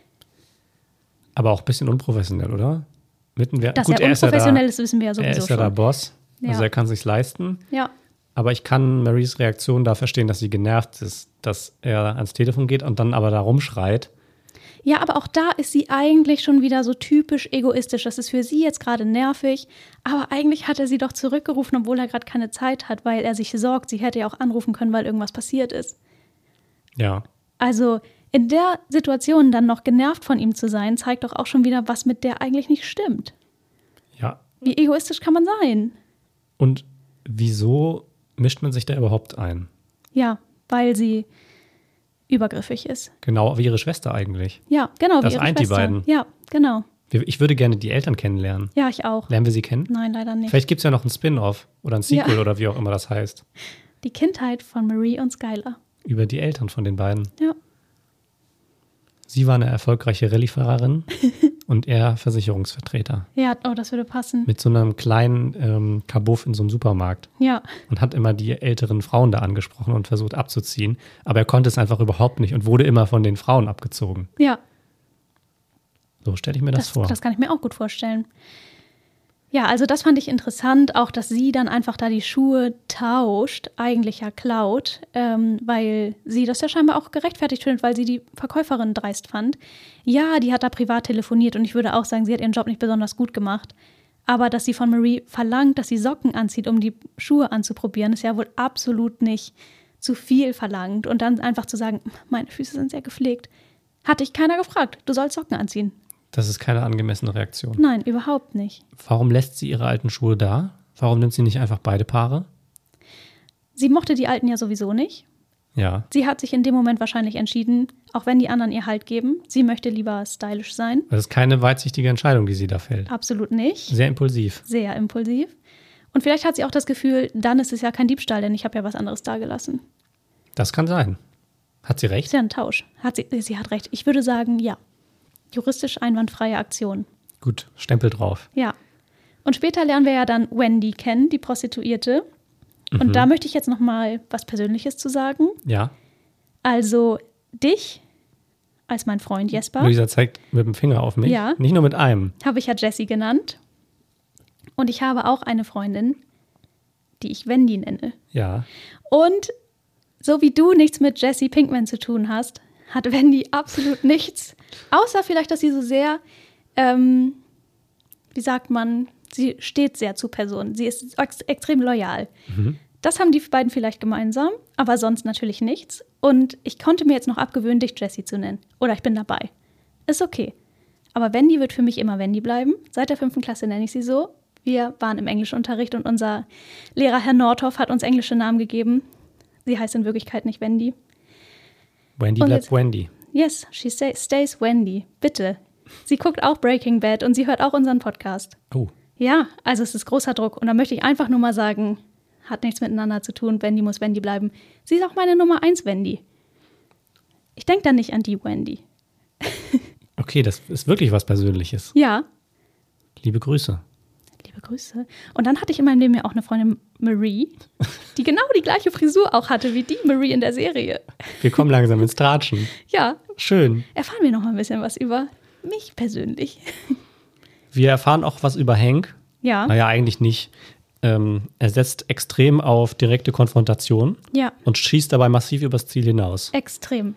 S1: Aber auch ein bisschen unprofessionell, oder?
S2: dass er unprofessionell ist, wissen wir ja sowieso
S1: Er ist ja
S2: schon.
S1: der Boss, also
S2: Ja.
S1: er kann es sich leisten.
S2: Ja,
S1: Aber ich kann Marys Reaktion da verstehen, dass sie genervt ist, dass er ans Telefon geht und dann aber da rumschreit.
S2: Ja, aber auch da ist sie eigentlich schon wieder so typisch egoistisch. Das ist für sie jetzt gerade nervig, aber eigentlich hat er sie doch zurückgerufen, obwohl er gerade keine Zeit hat, weil er sich sorgt. Sie hätte ja auch anrufen können, weil irgendwas passiert ist.
S1: Ja,
S2: Also in der Situation dann noch genervt von ihm zu sein, zeigt doch auch schon wieder, was mit der eigentlich nicht stimmt.
S1: ja.
S2: Wie egoistisch kann man sein?
S1: Und wieso mischt man sich da überhaupt ein?
S2: Ja, weil sie übergriffig ist.
S1: Genau wie ihre Schwester eigentlich.
S2: Ja, genau,
S1: Das
S2: wie ihre
S1: eint die
S2: Schwester.
S1: beiden.
S2: Ja, genau.
S1: Ich würde gerne die Eltern kennenlernen.
S2: Ja, ich auch.
S1: Lernen wir sie kennen?
S2: Nein, leider nicht.
S1: Vielleicht gibt es ja noch ein Spin-off oder ein Sequel
S2: Ja.
S1: oder wie auch immer das heißt.
S2: Die Kindheit von Marie und Skylar.
S1: Über die Eltern von den beiden.
S2: Ja.
S1: Sie war eine erfolgreiche Rallye-Fahrerin und er Versicherungsvertreter.
S2: Ja, oh, das würde passen.
S1: Mit so einem kleinen Kabuff in so einem Supermarkt.
S2: Ja,
S1: Und hat immer die älteren Frauen da angesprochen und versucht abzuziehen. Aber er konnte es einfach überhaupt nicht und wurde immer von den Frauen abgezogen.
S2: ja.
S1: So stelle ich mir das vor.
S2: Das kann ich mir auch gut vorstellen. Ja, also das fand ich interessant, auch dass sie dann einfach da die Schuhe tauscht, eigentlich ja klaut, weil sie das ja scheinbar auch gerechtfertigt findet, weil sie die Verkäuferin dreist fand. Ja, die hat da privat telefoniert und ich würde auch sagen, sie hat ihren Job nicht besonders gut gemacht. Aber dass sie von Marie verlangt, dass sie Socken anzieht, um die Schuhe anzuprobieren, ist ja wohl absolut nicht zu viel verlangt. Und dann einfach zu sagen, meine Füße sind sehr gepflegt. Hatte ich keiner gefragt, du sollst Socken anziehen.
S1: Das ist keine angemessene Reaktion.
S2: Nein, überhaupt nicht.
S1: Warum lässt sie ihre alten Schuhe da? Warum nimmt sie nicht einfach beide Paare?
S2: Sie mochte die Alten ja sowieso nicht.
S1: Ja.
S2: Sie hat sich in dem Moment wahrscheinlich entschieden, auch wenn die anderen ihr Halt geben, sie möchte lieber stylisch sein.
S1: Das ist keine weitsichtige Entscheidung, die sie da fällt.
S2: Absolut nicht.
S1: Sehr impulsiv.
S2: Sehr impulsiv. Und vielleicht hat sie auch das Gefühl, dann ist es ja kein Diebstahl, denn ich habe ja was anderes dagelassen.
S1: Das kann sein. Hat sie recht?
S2: Ist ja ein Tausch. Sie hat recht. Ich würde sagen, ja. Juristisch einwandfreie Aktion.
S1: Gut, Stempel drauf.
S2: Ja. Und später lernen wir ja dann Wendy kennen, die Prostituierte. Und da möchte ich jetzt noch mal was Persönliches zu sagen.
S1: Ja.
S2: Also dich als mein Freund Jesper
S1: Luisa zeigt mit dem Finger auf mich.
S2: Ja.
S1: Nicht nur mit einem.
S2: habe ich ja Jessie genannt. Und ich habe auch eine Freundin, die ich Wendy nenne.
S1: Ja.
S2: Und so wie du nichts mit Jessie Pinkman zu tun hast, hat Wendy absolut nichts. Außer vielleicht, dass sie so sehr, wie sagt man, sie steht sehr zu Personen. Sie ist extrem loyal. Das haben die beiden vielleicht gemeinsam, aber sonst natürlich nichts. Und ich konnte mir jetzt noch abgewöhnen, dich Jessie zu nennen. Oder ich bin dabei. Ist okay. Aber Wendy wird für mich immer Wendy bleiben. Seit der 5. Klasse nenne ich sie so. Wir waren im Englischunterricht und unser Lehrer Herr Nordhoff hat uns englische Namen gegeben. Sie heißt in Wirklichkeit nicht Wendy.
S1: Wendy
S2: Und
S1: bleibt
S2: jetzt-
S1: Wendy.
S2: Yes, she stays Wendy. Bitte. Sie guckt auch Breaking Bad und sie hört auch unseren Podcast.
S1: Oh.
S2: Ja, also es ist großer Druck. Und da möchte ich einfach nur mal sagen, hat nichts miteinander zu tun. Wendy muss Wendy bleiben. Sie ist auch meine Nummer 1 Wendy. Ich denke dann nicht an die Wendy.
S1: Okay, das ist wirklich was Persönliches.
S2: Ja,
S1: Liebe Grüße.
S2: liebe Grüße. Und dann hatte ich in meinem Leben ja auch eine Freundin Marie, die genau die gleiche Frisur auch hatte wie die Marie in der Serie.
S1: Wir kommen langsam ins Tratschen.
S2: Ja,
S1: Schön.
S2: erfahren wir noch mal ein bisschen was über mich persönlich.
S1: Wir erfahren auch was über Hank.
S2: Ja,
S1: Naja, eigentlich nicht. Er setzt extrem auf direkte Konfrontation
S2: ja,
S1: und schießt dabei massiv übers Ziel hinaus.
S2: extrem.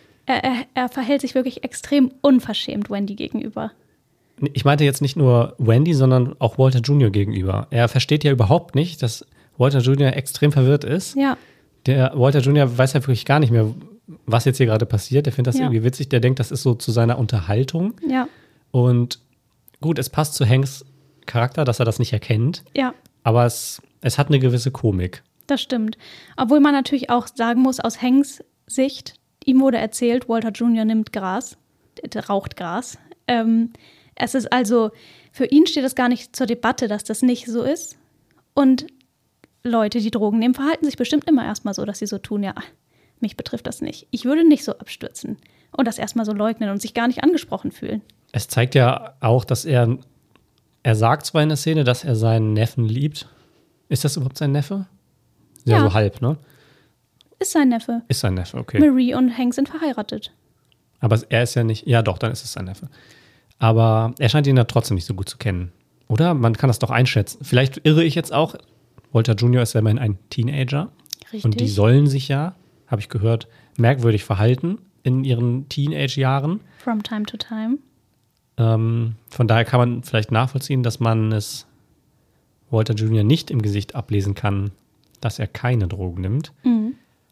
S2: Er verhält sich wirklich extrem unverschämt Wendy gegenüber.
S1: Ich meinte jetzt nicht nur Wendy, sondern auch Walter Jr. gegenüber. Er versteht ja überhaupt nicht, dass Walter Jr. extrem verwirrt ist.
S2: Ja,
S1: Der Walter Jr. weiß ja wirklich gar nicht mehr, was jetzt hier gerade passiert. Der findet das
S2: Ja.
S1: irgendwie witzig. Der denkt, das ist so zu seiner Unterhaltung.
S2: ja,
S1: Und gut, es passt zu Hanks Charakter, dass er das nicht erkennt.
S2: ja.
S1: Aber es hat eine gewisse Komik.
S2: Das stimmt. Obwohl man natürlich auch sagen muss, aus Hanks Sicht, ihm wurde erzählt, Walter Jr. nimmt Gras, raucht Gras. Es ist also, für ihn steht es gar nicht zur Debatte, dass das nicht so ist. Und Leute, die Drogen nehmen, verhalten sich bestimmt immer erstmal so, dass sie so tun, ja, mich betrifft das nicht. Ich würde nicht so abstürzen und das erstmal so leugnen und sich gar nicht angesprochen fühlen.
S1: Es zeigt ja auch, dass er sagt zwar in der Szene, dass er seinen Neffen liebt. Ist das überhaupt sein Neffe? Ja,
S2: Ja.
S1: so halb, ne?
S2: Ist sein Neffe.
S1: Ist sein Neffe, okay.
S2: Marie und Hank sind verheiratet.
S1: Aber er ist ja nicht, ja doch, dann ist es sein Neffe. Aber er scheint ihn ja trotzdem nicht so gut zu kennen. Oder? Man kann das doch einschätzen. Vielleicht irre ich jetzt auch. Walter Jr. ist ja immerhin ein Teenager.
S2: Richtig.
S1: Und die sollen sich ja, habe ich gehört, merkwürdig verhalten in ihren Teenage-Jahren.
S2: From time to time.
S1: Von daher kann man vielleicht nachvollziehen, dass man es Walter Jr. nicht im Gesicht ablesen kann, dass er keine Drogen nimmt.
S2: Mhm.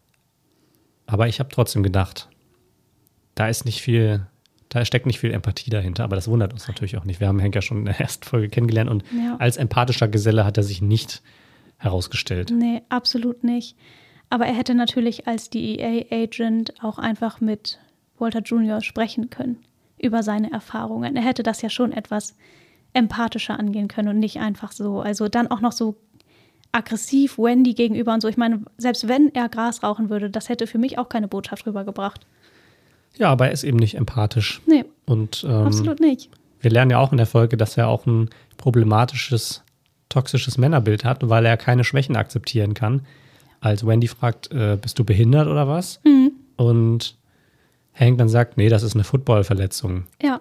S1: Aber ich habe trotzdem gedacht, da steckt nicht viel Empathie dahinter, aber das wundert uns natürlich auch nicht. Wir haben Hank ja schon in der ersten Folge kennengelernt und
S2: Ja.
S1: als empathischer Geselle hat er sich nicht herausgestellt.
S2: Nee, absolut nicht. Aber er hätte natürlich als DEA-Agent auch einfach mit Walter Jr. sprechen können über seine Erfahrungen. Er hätte das ja schon etwas empathischer angehen können und nicht einfach so. Also dann auch noch so aggressiv Wendy gegenüber und so. Ich meine, selbst wenn er Gras rauchen würde, das hätte für mich auch keine Botschaft rübergebracht.
S1: Ja, aber er ist eben nicht empathisch.
S2: Nee,
S1: Und
S2: absolut nicht.
S1: wir lernen ja auch in der Folge, dass er auch ein problematisches, toxisches Männerbild hat, weil er keine Schwächen akzeptieren kann. Als Wendy fragt, bist du behindert oder was?
S2: Mhm.
S1: Und Hank dann sagt, nee, das ist eine Footballverletzung.
S2: Ja,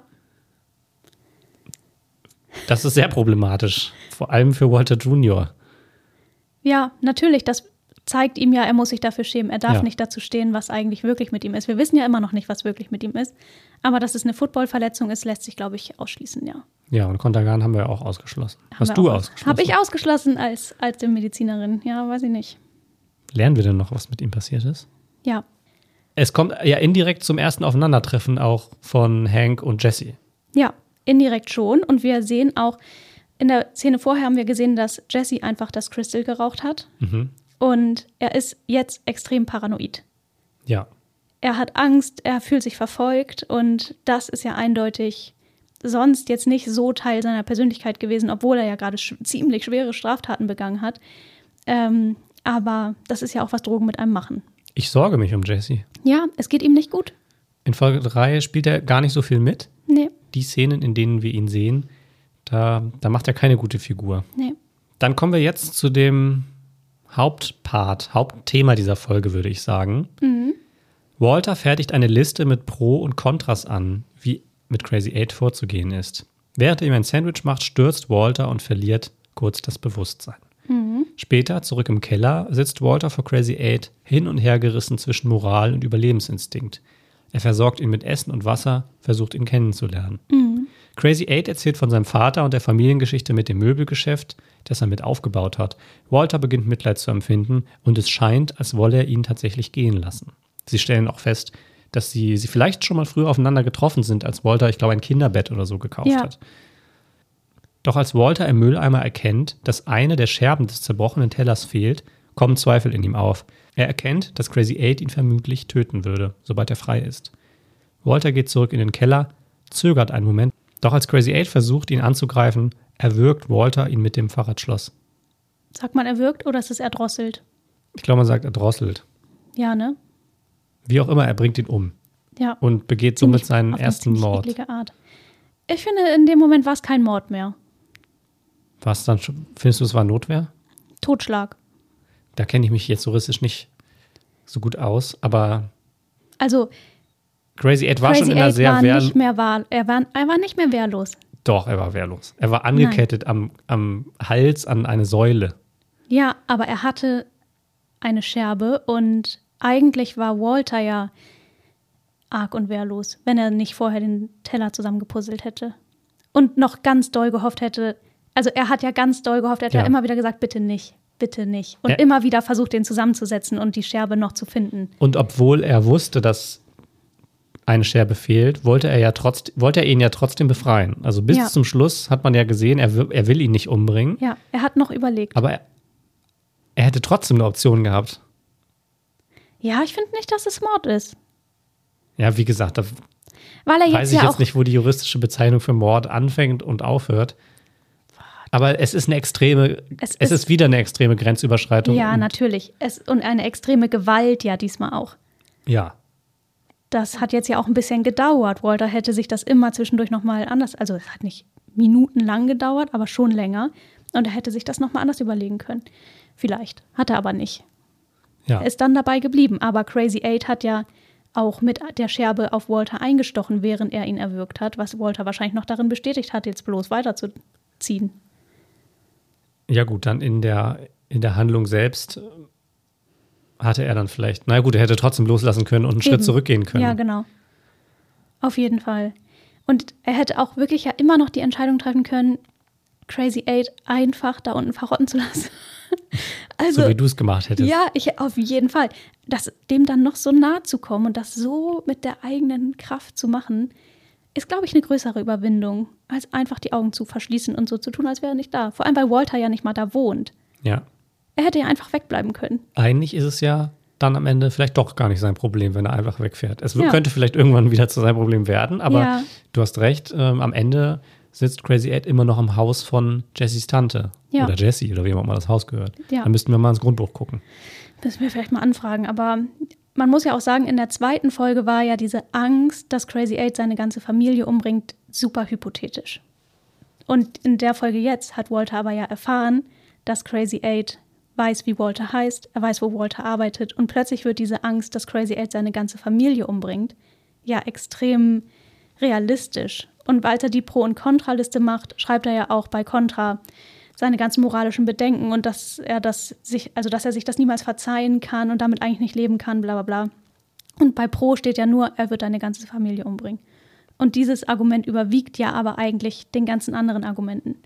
S1: Das ist sehr problematisch, vor allem für Walter Jr.
S2: ja, natürlich, das zeigt ihm ja, er muss sich dafür schämen. Er darf
S1: Ja.
S2: nicht dazu stehen, was eigentlich wirklich mit ihm ist. Wir wissen ja immer noch nicht, was wirklich mit ihm ist. Aber dass es eine Footballverletzung ist, lässt sich, glaube ich, ausschließen, ja.
S1: Ja, und Kontergan haben wir ja auch ausgeschlossen. Hast du ausgeschlossen?
S2: Habe ich ausgeschlossen als Medizinerin. Ja, weiß ich nicht.
S1: Lernen wir denn noch, was mit ihm passiert ist?
S2: Ja,
S1: Es kommt ja indirekt zum ersten Aufeinandertreffen auch von Hank und Jesse.
S2: ja, indirekt schon. Und wir sehen auch, in der Szene vorher haben wir gesehen, dass Jesse einfach das Crystal geraucht hat.
S1: Mhm.
S2: Und er ist jetzt extrem paranoid.
S1: Ja.
S2: Er hat Angst, er fühlt sich verfolgt. Und das ist ja eindeutig sonst jetzt nicht so Teil seiner Persönlichkeit gewesen, obwohl er ja gerade ziemlich schwere Straftaten begangen hat. Aber das ist ja auch, was Drogen mit einem machen.
S1: Ich sorge mich um Jesse.
S2: Ja, es geht ihm nicht gut.
S1: In Folge 3 spielt er gar nicht so viel mit.
S2: Nee,
S1: Die Szenen, in denen wir ihn sehen, da macht er keine gute Figur.
S2: nee.
S1: Dann kommen wir jetzt zu dem Hauptthema dieser Folge, würde ich sagen. Walter fertigt eine Liste mit Pro und Kontras an, wie mit Crazy 8 vorzugehen ist. Während er ihm ein Sandwich macht, stürzt Walter und verliert kurz das Bewusstsein. Später, zurück im Keller, sitzt Walter vor Crazy 8 hin und her gerissen zwischen Moral und Überlebensinstinkt. Er versorgt ihn mit Essen und Wasser, versucht ihn kennenzulernen. Crazy 8 erzählt von seinem Vater und der Familiengeschichte mit dem Möbelgeschäft, das er mit aufgebaut hat. Walter beginnt Mitleid zu empfinden und es scheint, als wolle er ihn tatsächlich gehen lassen. Sie stellen auch fest, dass sie vielleicht schon mal früher aufeinander getroffen sind, als Walter, ich glaube, ein Kinderbett oder so gekauft
S2: Ja.
S1: hat. Doch als Walter im Mülleimer erkennt, dass eine der Scherben des zerbrochenen Tellers fehlt, kommen Zweifel in ihm auf. Er erkennt, dass Crazy 8 ihn vermutlich töten würde, sobald er frei ist. Walter geht zurück in den Keller, zögert einen Moment, doch als Crazy 8 versucht, ihn anzugreifen, erwürgt Walter ihn mit dem Fahrradschloss.
S2: Sagt man, er wirkt oder ist es erdrosselt?
S1: Ich glaube, man sagt, er drosselt.
S2: Ja, ne?
S1: Wie auch immer, er bringt ihn um
S2: Ja.
S1: und begeht somit
S2: Ziemlich-
S1: seinen
S2: auf eine
S1: ersten
S2: ziemlich
S1: Mord.
S2: eklige Art. Ich finde, in dem Moment war es kein Mord mehr.
S1: Was dann schon, findest du, es war Notwehr?
S2: Totschlag.
S1: Da kenne ich mich jetzt juristisch nicht so gut aus, aber
S2: Also,
S1: Crazy 8 war
S2: Crazy
S1: schon in einer
S2: 8
S1: sehr
S2: war
S1: wehrlosen.
S2: nicht mehr er war nicht mehr wehrlos.
S1: Doch, er war wehrlos. Er war angekettet am Hals an eine Säule.
S2: Ja, aber er hatte eine Scherbe und eigentlich war Walter ja arg und wehrlos, wenn er nicht vorher den Teller zusammengepuzzelt hätte. Und noch ganz doll gehofft hätte, also er hat ja ganz doll gehofft, er hat ja
S1: Ja.
S2: immer wieder gesagt, bitte nicht, bitte nicht. Und
S1: Ja.
S2: immer wieder versucht, den zusammenzusetzen und die Scherbe noch zu finden.
S1: Und obwohl er wusste, dass eine Scherbe fehlt, wollte er ihn ja trotzdem befreien. Also bis
S2: Ja.
S1: zum Schluss hat man ja gesehen, er will ihn nicht umbringen,
S2: Ja, er hat noch überlegt.
S1: aber er hätte trotzdem eine Option gehabt.
S2: Ja, ich finde nicht, dass es Mord ist.
S1: Ja, wie gesagt, da
S2: Weil er
S1: weiß
S2: jetzt
S1: ich
S2: ja
S1: jetzt
S2: auch.
S1: nicht, wo die juristische Bezeichnung für Mord anfängt und aufhört. Aber es ist es ist wieder eine extreme Grenzüberschreitung.
S2: Ja,
S1: und,
S2: natürlich. Und eine extreme Gewalt ja diesmal auch.
S1: ja,
S2: Das hat jetzt ja auch ein bisschen gedauert. Walter hätte sich das immer zwischendurch nochmal anders, also es hat nicht minutenlang gedauert, aber schon länger. Und er hätte sich das nochmal anders überlegen können. Vielleicht. Hat er aber nicht.
S1: ja.
S2: Er ist dann dabei geblieben. Aber Crazy 8 hat ja auch mit der Scherbe auf Walter eingestochen, während er ihn erwürgt hat, was Walter wahrscheinlich noch darin bestätigt hat, jetzt bloß weiterzuziehen.
S1: Ja gut, dann in der Handlung selbst hatte er dann vielleicht, na gut, er hätte trotzdem loslassen können und einen Schritt
S2: Eben.
S1: zurückgehen können.
S2: Ja, genau. Auf jeden Fall. Und er hätte auch wirklich ja immer noch die Entscheidung treffen können, Crazy 8 einfach da unten verrotten zu lassen. Also,
S1: So wie du es gemacht hättest.
S2: ja, auf jeden Fall. Dem dann noch so nah zu kommen und das so mit der eigenen Kraft zu machen, ist, glaube ich, eine größere Überwindung, als einfach die Augen zu verschließen und so zu tun, als wäre er nicht da. Vor allem, weil Walter ja nicht mal da wohnt.
S1: Ja.
S2: Er hätte ja einfach wegbleiben können.
S1: Eigentlich ist es ja dann am Ende vielleicht doch gar nicht sein Problem, wenn er einfach wegfährt. Es
S2: Ja.
S1: könnte vielleicht irgendwann wieder zu seinem Problem werden, aber
S2: Ja.
S1: du hast recht, am Ende sitzt Crazy 8 immer noch im Haus von Jessys Tante.
S2: Ja.
S1: Oder Jessie, oder wie auch immer das Haus gehört.
S2: Ja.
S1: Da müssten wir mal ins Grundbuch gucken.
S2: Müssen wir vielleicht mal anfragen. Aber man muss ja auch sagen, in der zweiten Folge war ja diese Angst, dass Crazy 8 seine ganze Familie umbringt, super hypothetisch. Und in der Folge jetzt hat Walter aber ja erfahren, dass Crazy 8 weiß, wie Walter heißt, er weiß, wo Walter arbeitet. Und plötzlich wird diese Angst, dass Crazy 8 seine ganze Familie umbringt, ja extrem realistisch. Und weil er die Pro- und Kontraliste macht, schreibt er ja auch bei Contra seine ganzen moralischen Bedenken und dass er sich das niemals verzeihen kann und damit eigentlich nicht leben kann, bla bla bla. Und bei Pro steht ja nur, er wird deine ganze Familie umbringen. Und dieses Argument überwiegt ja aber eigentlich den ganzen anderen Argumenten.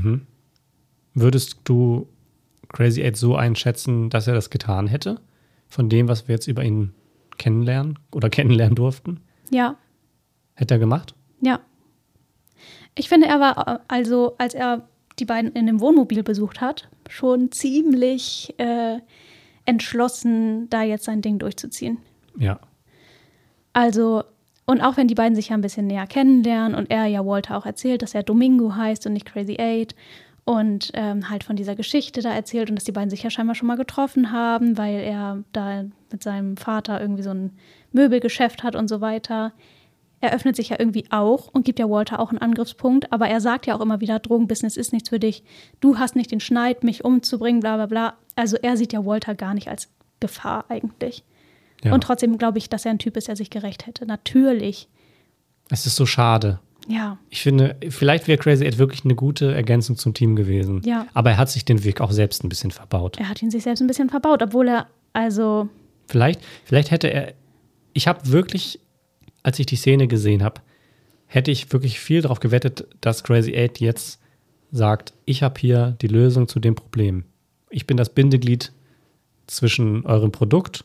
S1: Würdest du Crazy 8 so einschätzen, dass er das getan hätte? Von dem, was wir jetzt über ihn kennenlernen durften?
S2: Ja,
S1: Hätte er gemacht?
S2: ja. Ich finde, er war also, als er die beiden in dem Wohnmobil besucht hat, schon ziemlich entschlossen, da jetzt sein Ding durchzuziehen.
S1: Ja.
S2: Also, und auch wenn die beiden sich ja ein bisschen näher kennenlernen und er ja Walter auch erzählt, dass er Domingo heißt und nicht Crazy 8 und halt von dieser Geschichte da erzählt und dass die beiden sich ja scheinbar schon mal getroffen haben, weil er da mit seinem Vater irgendwie so ein Möbelgeschäft hat und so weiter. Er öffnet sich ja irgendwie auch und gibt ja Walter auch einen Angriffspunkt, aber er sagt ja auch immer wieder, Drogenbusiness ist nichts für dich, du hast nicht den Schneid, mich umzubringen, bla bla bla. Also er sieht ja Walter gar nicht als Gefahr eigentlich.
S1: Ja.
S2: Und trotzdem glaube ich, dass er ein Typ ist, der sich gerecht hätte. Natürlich.
S1: Es ist so schade.
S2: Ja,
S1: Ich finde, vielleicht wäre Crazy 8 wirklich eine gute Ergänzung zum Team gewesen.
S2: Ja.
S1: Aber er hat sich den Weg auch selbst ein bisschen verbaut.
S2: er hat ihn sich selbst ein bisschen verbaut, obwohl er, also,
S1: Vielleicht hätte er. Ich habe wirklich, als ich die Szene gesehen habe, hätte ich wirklich viel darauf gewettet, dass Crazy 8 jetzt sagt, ich habe hier die Lösung zu dem Problem. Ich bin das Bindeglied zwischen eurem Produkt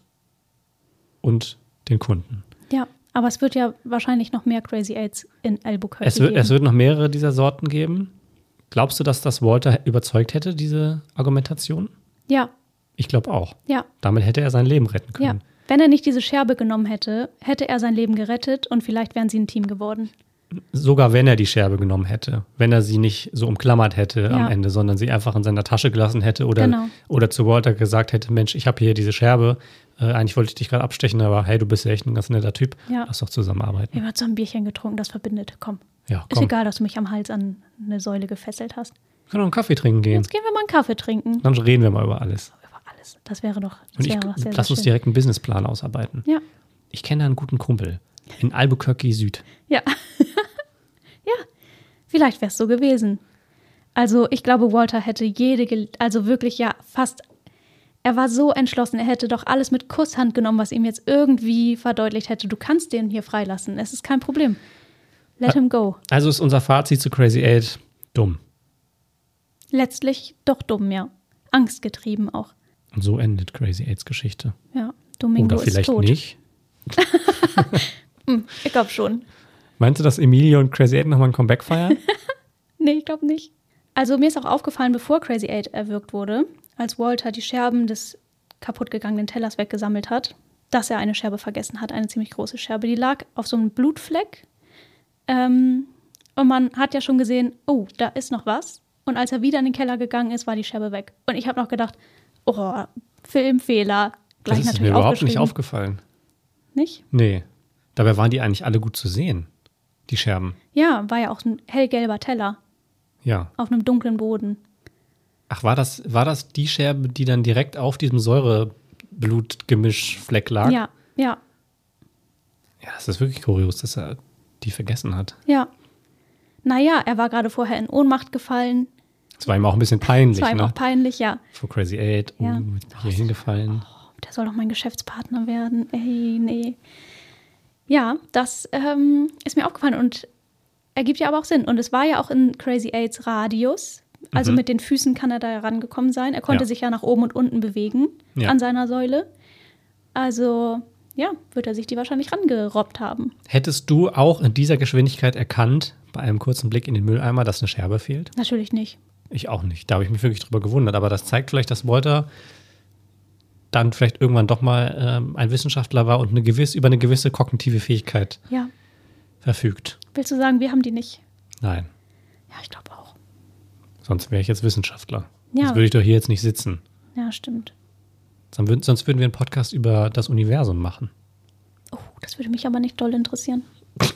S1: und den Kunden.
S2: ja. Aber es wird ja wahrscheinlich noch mehr Crazy 8s in Albuquerque
S1: Es
S2: geben.
S1: wird noch mehrere dieser Sorten geben. Glaubst du, dass das Walter überzeugt hätte, diese Argumentation?
S2: Ja,
S1: Ich glaube auch.
S2: ja,
S1: Damit hätte er sein Leben retten
S2: ja.
S1: können.
S2: Wenn er nicht diese Scherbe genommen hätte, hätte er sein Leben gerettet und vielleicht wären sie ein Team geworden.
S1: Sogar wenn er die Scherbe genommen hätte. Wenn er sie nicht so umklammert hätte
S2: Ja.
S1: am Ende, sondern sie einfach in seiner Tasche gelassen hätte
S2: Genau.
S1: oder zu Walter gesagt hätte, Mensch, ich habe hier diese Scherbe. Eigentlich wollte ich dich gerade abstechen, aber hey, du bist ja echt ein ganz netter Typ.
S2: Ja.
S1: Lass doch zusammenarbeiten.
S2: Wir haben so ein Bierchen getrunken, das verbindet. Komm.
S1: Ja,
S2: Ist
S1: komm.
S2: egal, dass du mich am Hals an eine Säule gefesselt hast.
S1: Wir können noch einen Kaffee trinken gehen.
S2: Jetzt gehen wir mal einen Kaffee trinken.
S1: Dann reden wir mal über alles.
S2: Über alles. Das wäre doch,
S1: Und
S2: sehr, sehr
S1: lass uns
S2: schön.
S1: direkt einen Businessplan ausarbeiten.
S2: Ja,
S1: Ich kenne einen guten Kumpel in Albuquerque Süd.
S2: ja. Ja, vielleicht wäre es so gewesen. Also ich glaube, Walter hätte also wirklich ja fast, er war so entschlossen, er hätte doch alles mit Kusshand genommen, was ihm jetzt irgendwie verdeutlicht hätte, du kannst den hier freilassen, es ist kein Problem. Let him go.
S1: Also ist unser Fazit zu Crazy 8 dumm.
S2: Letztlich doch dumm, ja. Angstgetrieben auch.
S1: Und so endet Crazy 8s Geschichte.
S2: Ja, Domingo
S1: Oder vielleicht
S2: ist tot.
S1: nicht.
S2: Ich glaube schon.
S1: Meinst du, dass Emilio und Crazy 8 nochmal ein Comeback feiern?
S2: Nee, ich glaube nicht. Also mir ist auch aufgefallen, bevor Crazy 8 erwürgt wurde, als Walter die Scherben des kaputtgegangenen Tellers weggesammelt hat, dass er eine Scherbe vergessen hat, eine ziemlich große Scherbe. Die lag auf so einem Blutfleck. Und man hat ja schon gesehen, oh, da ist noch was. Und als er wieder in den Keller gegangen ist, war die Scherbe weg. Und ich habe noch gedacht, oh, Filmfehler. Gleich
S1: Das ist
S2: natürlich
S1: mir überhaupt nicht
S2: aufgeschrieben.
S1: aufgefallen.
S2: Nicht?
S1: Nee. Dabei waren die eigentlich alle gut zu sehen, die Scherben.
S2: Ja, war ja auch ein hellgelber Teller
S1: Ja.
S2: auf einem dunklen Boden.
S1: Ach, war das die Scherbe, die dann direkt auf diesem Säureblutgemischfleck lag?
S2: Ja, ja,
S1: Ja, das ist wirklich kurios, dass er die vergessen hat.
S2: ja. Naja, er war gerade vorher in Ohnmacht gefallen.
S1: Das war ihm auch ein bisschen peinlich,
S2: Das war ihm
S1: ne?
S2: auch peinlich, ja.
S1: Vor Crazy 8,
S2: Ja.
S1: hier hingefallen.
S2: Der soll doch mein Geschäftspartner werden. Ey, nee. Ja, das ist mir aufgefallen und ergibt ja aber auch Sinn. Und es war ja auch in Crazy 8s Radius. Also mit den Füßen kann er da rangekommen sein. Er konnte
S1: Ja.
S2: sich ja nach oben und unten bewegen
S1: Ja.
S2: an seiner Säule. Also, ja, wird er sich die wahrscheinlich rangerobbt haben.
S1: Hättest du auch in dieser Geschwindigkeit erkannt, bei einem kurzen Blick in den Mülleimer, dass eine Scherbe fehlt?
S2: Natürlich nicht.
S1: ich auch nicht. Da habe ich mich wirklich drüber gewundert. Aber das zeigt vielleicht, dass Walter dann vielleicht irgendwann doch mal ein Wissenschaftler war und über eine gewisse kognitive Fähigkeit
S2: Ja.
S1: verfügt.
S2: Willst du sagen, wir haben die nicht?
S1: Nein,
S2: Ja, ich glaube auch.
S1: sonst wäre ich jetzt Wissenschaftler.
S2: Ja.
S1: Sonst würde ich doch hier jetzt nicht sitzen.
S2: Ja, stimmt.
S1: Sonst würden wir einen Podcast über das Universum machen.
S2: Oh, das würde mich aber nicht doll interessieren.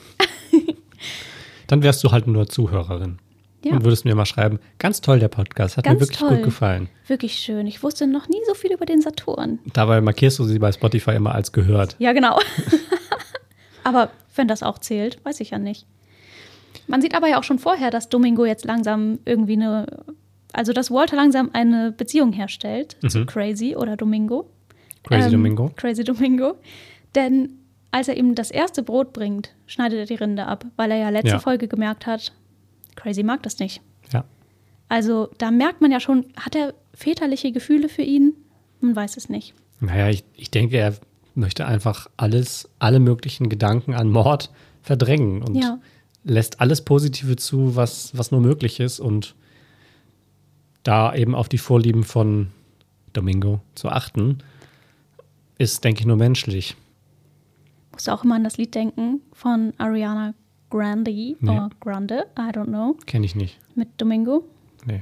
S1: Dann wärst du halt nur Zuhörerin.
S2: Ja.
S1: Und würdest mir mal schreiben, ganz toll der Podcast, hat mir
S2: Ganz
S1: wirklich
S2: toll.
S1: gut gefallen.
S2: Wirklich schön. Ich wusste noch nie so viel über den Saturn.
S1: Dabei markierst du sie bei Spotify immer als gehört.
S2: Ja, genau. Aber wenn das auch zählt, weiß ich ja nicht. Man sieht aber ja auch schon vorher, dass Domingo jetzt langsam irgendwie dass Walter langsam eine Beziehung herstellt zu Crazy oder Domingo.
S1: Crazy Domingo.
S2: Crazy Domingo. Denn als er ihm das erste Brot bringt, schneidet er die Rinde ab, weil er ja letzte Folge gemerkt hat, Crazy mag das nicht.
S1: Ja.
S2: Also da merkt man ja schon, hat er väterliche Gefühle für ihn? Man weiß es nicht.
S1: Naja, ich denke, er möchte einfach alle möglichen Gedanken an Mord verdrängen und
S2: Ja.
S1: lässt alles Positive zu, was nur möglich ist und da eben auf die Vorlieben von Domingo zu achten, ist, denke ich, nur menschlich.
S2: Musst du auch immer an das Lied denken von Ariana Grande oder Grande, I don't know,
S1: Kenne ich nicht.
S2: mit Domingo.
S1: Nee.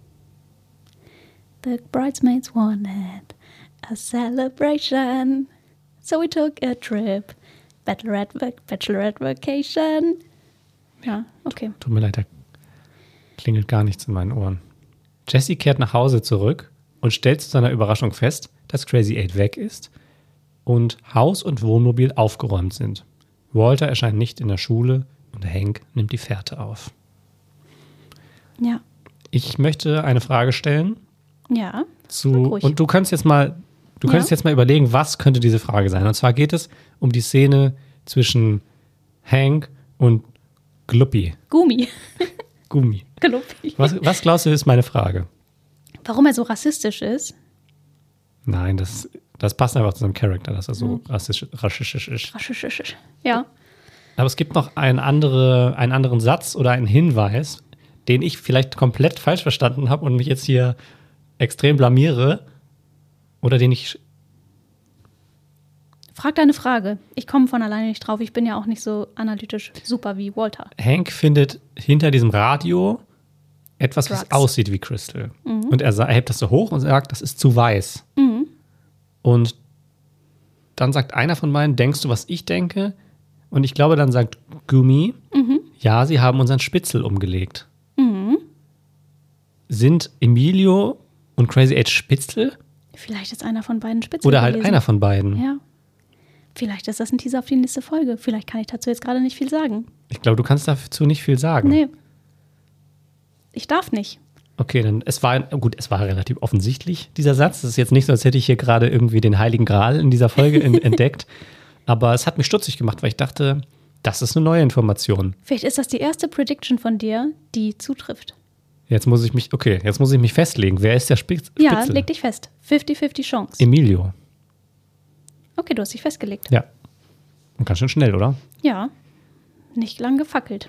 S2: The bridesmaids wanted a celebration, so we took a trip. Bachelorette vacation. Ja, okay.
S1: Tut mir leid, da klingelt gar nichts in meinen Ohren. Jesse kehrt nach Hause zurück und stellt zu seiner Überraschung fest, dass Crazy 8 weg ist und Haus und Wohnmobil aufgeräumt sind. Walter erscheint nicht in der Schule und Hank nimmt die Fährte auf.
S2: Ja.
S1: Ich möchte eine Frage stellen
S2: Ja. ruhig.
S1: und du könntest jetzt mal überlegen, was könnte diese Frage sein. Und zwar geht es um die Szene zwischen Hank und Gluppi.
S2: Gummi. Gluppi.
S1: Was glaubst du, ist meine Frage?
S2: Warum er so rassistisch ist?
S1: Nein, das passt einfach zu seinem Charakter, dass er so rassistisch ist.
S2: Ja.
S1: Aber es gibt noch einen anderen Satz oder einen Hinweis, den ich vielleicht komplett falsch verstanden habe und mich jetzt hier extrem blamiere. Oder den ich.
S2: Frag deine Frage. Ich komme von alleine nicht drauf. Ich bin ja auch nicht so analytisch super wie Walter.
S1: Hank findet hinter diesem Radio etwas, was
S2: Drugs.
S1: aussieht wie Crystal. Und er hebt das so hoch und sagt, das ist zu weiß. Und dann sagt einer von beiden, denkst du, was ich denke? Und ich glaube, dann sagt Gummi, ja, sie haben unseren Spitzel umgelegt. Sind Emilio und Crazy 8 Spitzel?
S2: Vielleicht ist einer von beiden Spitzel
S1: Oder halt
S2: gewesen.
S1: einer von beiden?
S2: Ja. Vielleicht ist das ein Teaser auf die nächste Folge. Vielleicht kann ich dazu jetzt gerade nicht viel sagen.
S1: Ich glaube, du kannst dazu nicht viel sagen.
S2: Nee. Ich darf nicht.
S1: Okay, dann es war relativ offensichtlich, dieser Satz. Es ist jetzt nicht so, als hätte ich hier gerade irgendwie den Heiligen Gral in dieser Folge entdeckt. Aber es hat mich stutzig gemacht, weil ich dachte, das ist eine neue Information.
S2: Vielleicht ist das die erste Prediction von dir, die zutrifft.
S1: Jetzt muss ich mich festlegen. Wer ist der Spitzel?
S2: Ja, leg dich fest. 50-50 Chance.
S1: Emilio.
S2: Okay, du hast dich festgelegt.
S1: Ja. Und ganz schön schnell, oder?
S2: Ja. Nicht lang gefackelt.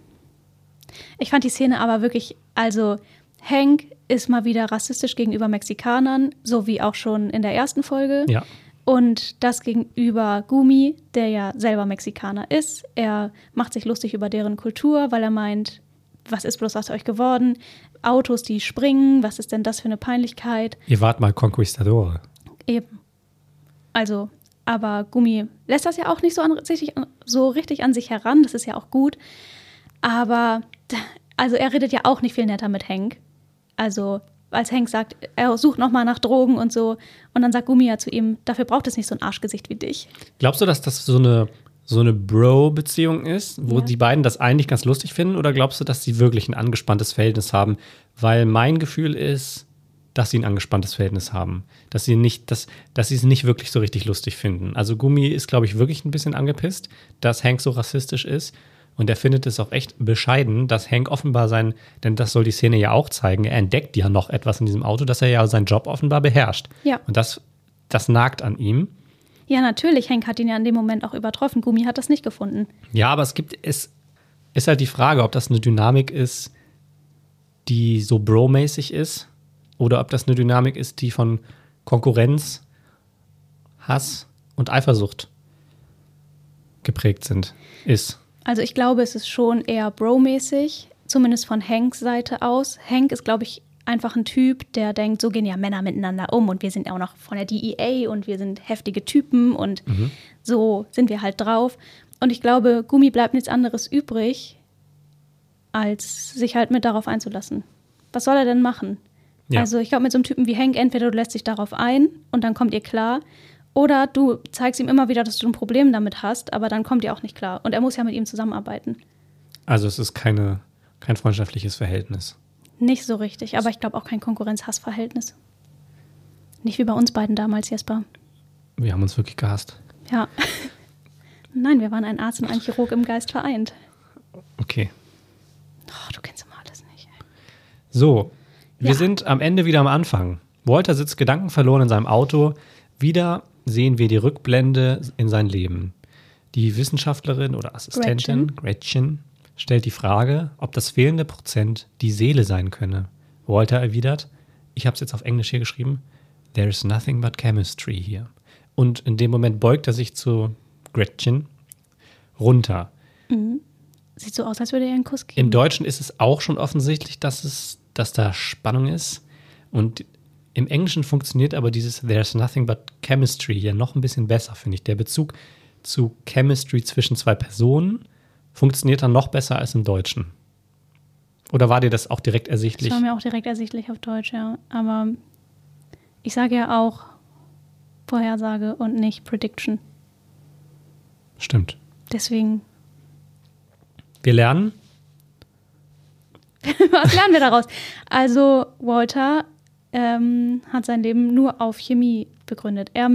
S2: Ich fand die Szene aber wirklich, also Hank ist mal wieder rassistisch gegenüber Mexikanern, so wie auch schon in der ersten Folge.
S1: Ja.
S2: Und das gegenüber Gummi, der ja selber Mexikaner ist. Er macht sich lustig über deren Kultur, weil er meint, was ist bloß aus euch geworden? Autos, die springen, was ist denn das für eine Peinlichkeit?
S1: Ihr wart mal Conquistadore.
S2: Eben. Also, aber Gummi lässt das ja auch nicht so richtig an sich heran. Das ist ja auch gut. Aber, also er redet ja auch nicht viel netter mit Hank. Also, als Hank sagt, er sucht nochmal nach Drogen und so. Und dann sagt Gummi ja zu ihm, dafür braucht es nicht so ein Arschgesicht wie dich.
S1: Glaubst du, dass das so eine Bro-Beziehung ist, wo die beiden das eigentlich ganz lustig finden? Oder glaubst du, dass sie wirklich ein angespanntes Verhältnis haben? Weil mein Gefühl ist, dass sie ein angespanntes Verhältnis haben. Dass sie es nicht wirklich so richtig lustig finden. Also Gummi ist, glaube ich, wirklich ein bisschen angepisst, dass Hank so rassistisch ist. Und er findet es auch echt bescheiden, dass Hank offenbar denn das soll die Szene ja auch zeigen, er entdeckt ja noch etwas in diesem Auto, dass er ja seinen Job offenbar beherrscht.
S2: Ja.
S1: Und das nagt an ihm.
S2: Ja, natürlich. Hank hat ihn ja in dem Moment auch übertroffen. Gummi hat das nicht gefunden.
S1: Ja, aber es ist halt die Frage, ob das eine Dynamik ist, die so bro-mäßig ist oder ob das eine Dynamik ist, die von Konkurrenz, Hass und Eifersucht geprägt ist.
S2: Also ich glaube, es ist schon eher bro-mäßig, zumindest von Hanks Seite aus. Hank ist, glaube ich, einfach ein Typ, der denkt, so gehen ja Männer miteinander um und wir sind auch noch von der DEA und wir sind heftige Typen und so sind wir halt drauf. Und ich glaube, Gummi bleibt nichts anderes übrig, als sich halt mit darauf einzulassen. Was soll er denn machen?
S1: Ja.
S2: Also ich glaube, mit so einem Typen wie Hank, entweder du lässt dich darauf ein und dann kommt ihr klar, oder du zeigst ihm immer wieder, dass du ein Problem damit hast, aber dann kommt ihr auch nicht klar. Und er muss ja mit ihm zusammenarbeiten.
S1: Also es ist kein freundschaftliches Verhältnis.
S2: Nicht so richtig, aber ich glaube auch kein Konkurrenz-Hass-Verhältnis. Nicht wie bei uns beiden damals, Jesper.
S1: Wir haben uns wirklich gehasst.
S2: Ja. Nein, wir waren ein Arzt und ein Chirurg im Geist vereint.
S1: Okay.
S2: Oh, du kennst immer alles nicht.
S1: So, wir
S2: Ja.
S1: sind am Ende wieder am Anfang. Walter sitzt gedankenverloren in seinem Auto. Wieder sehen wir die Rückblende in sein Leben. Die Wissenschaftlerin oder Assistentin Gretchen stellt die Frage, ob das fehlende Prozent die Seele sein könne. Walter erwidert, ich habe es jetzt auf Englisch hier geschrieben, there is nothing but chemistry here. Und in dem Moment beugt er sich zu Gretchen runter.
S2: Sieht so aus, als würde er einen Kuss geben.
S1: Im Deutschen ist es auch schon offensichtlich, dass da Spannung ist. Und im Englischen funktioniert aber dieses There's nothing but chemistry hier noch ein bisschen besser, finde ich. Der Bezug zu Chemistry zwischen zwei Personen funktioniert dann noch besser als im Deutschen. Oder war dir das auch direkt ersichtlich?
S2: Das war mir auch direkt ersichtlich auf Deutsch, ja. Aber ich sage ja auch Vorhersage und nicht Prediction.
S1: Stimmt.
S2: Deswegen,
S1: Wir lernen,
S2: was lernen wir daraus? Also Walter hat sein Leben nur auf Chemie begründet. Er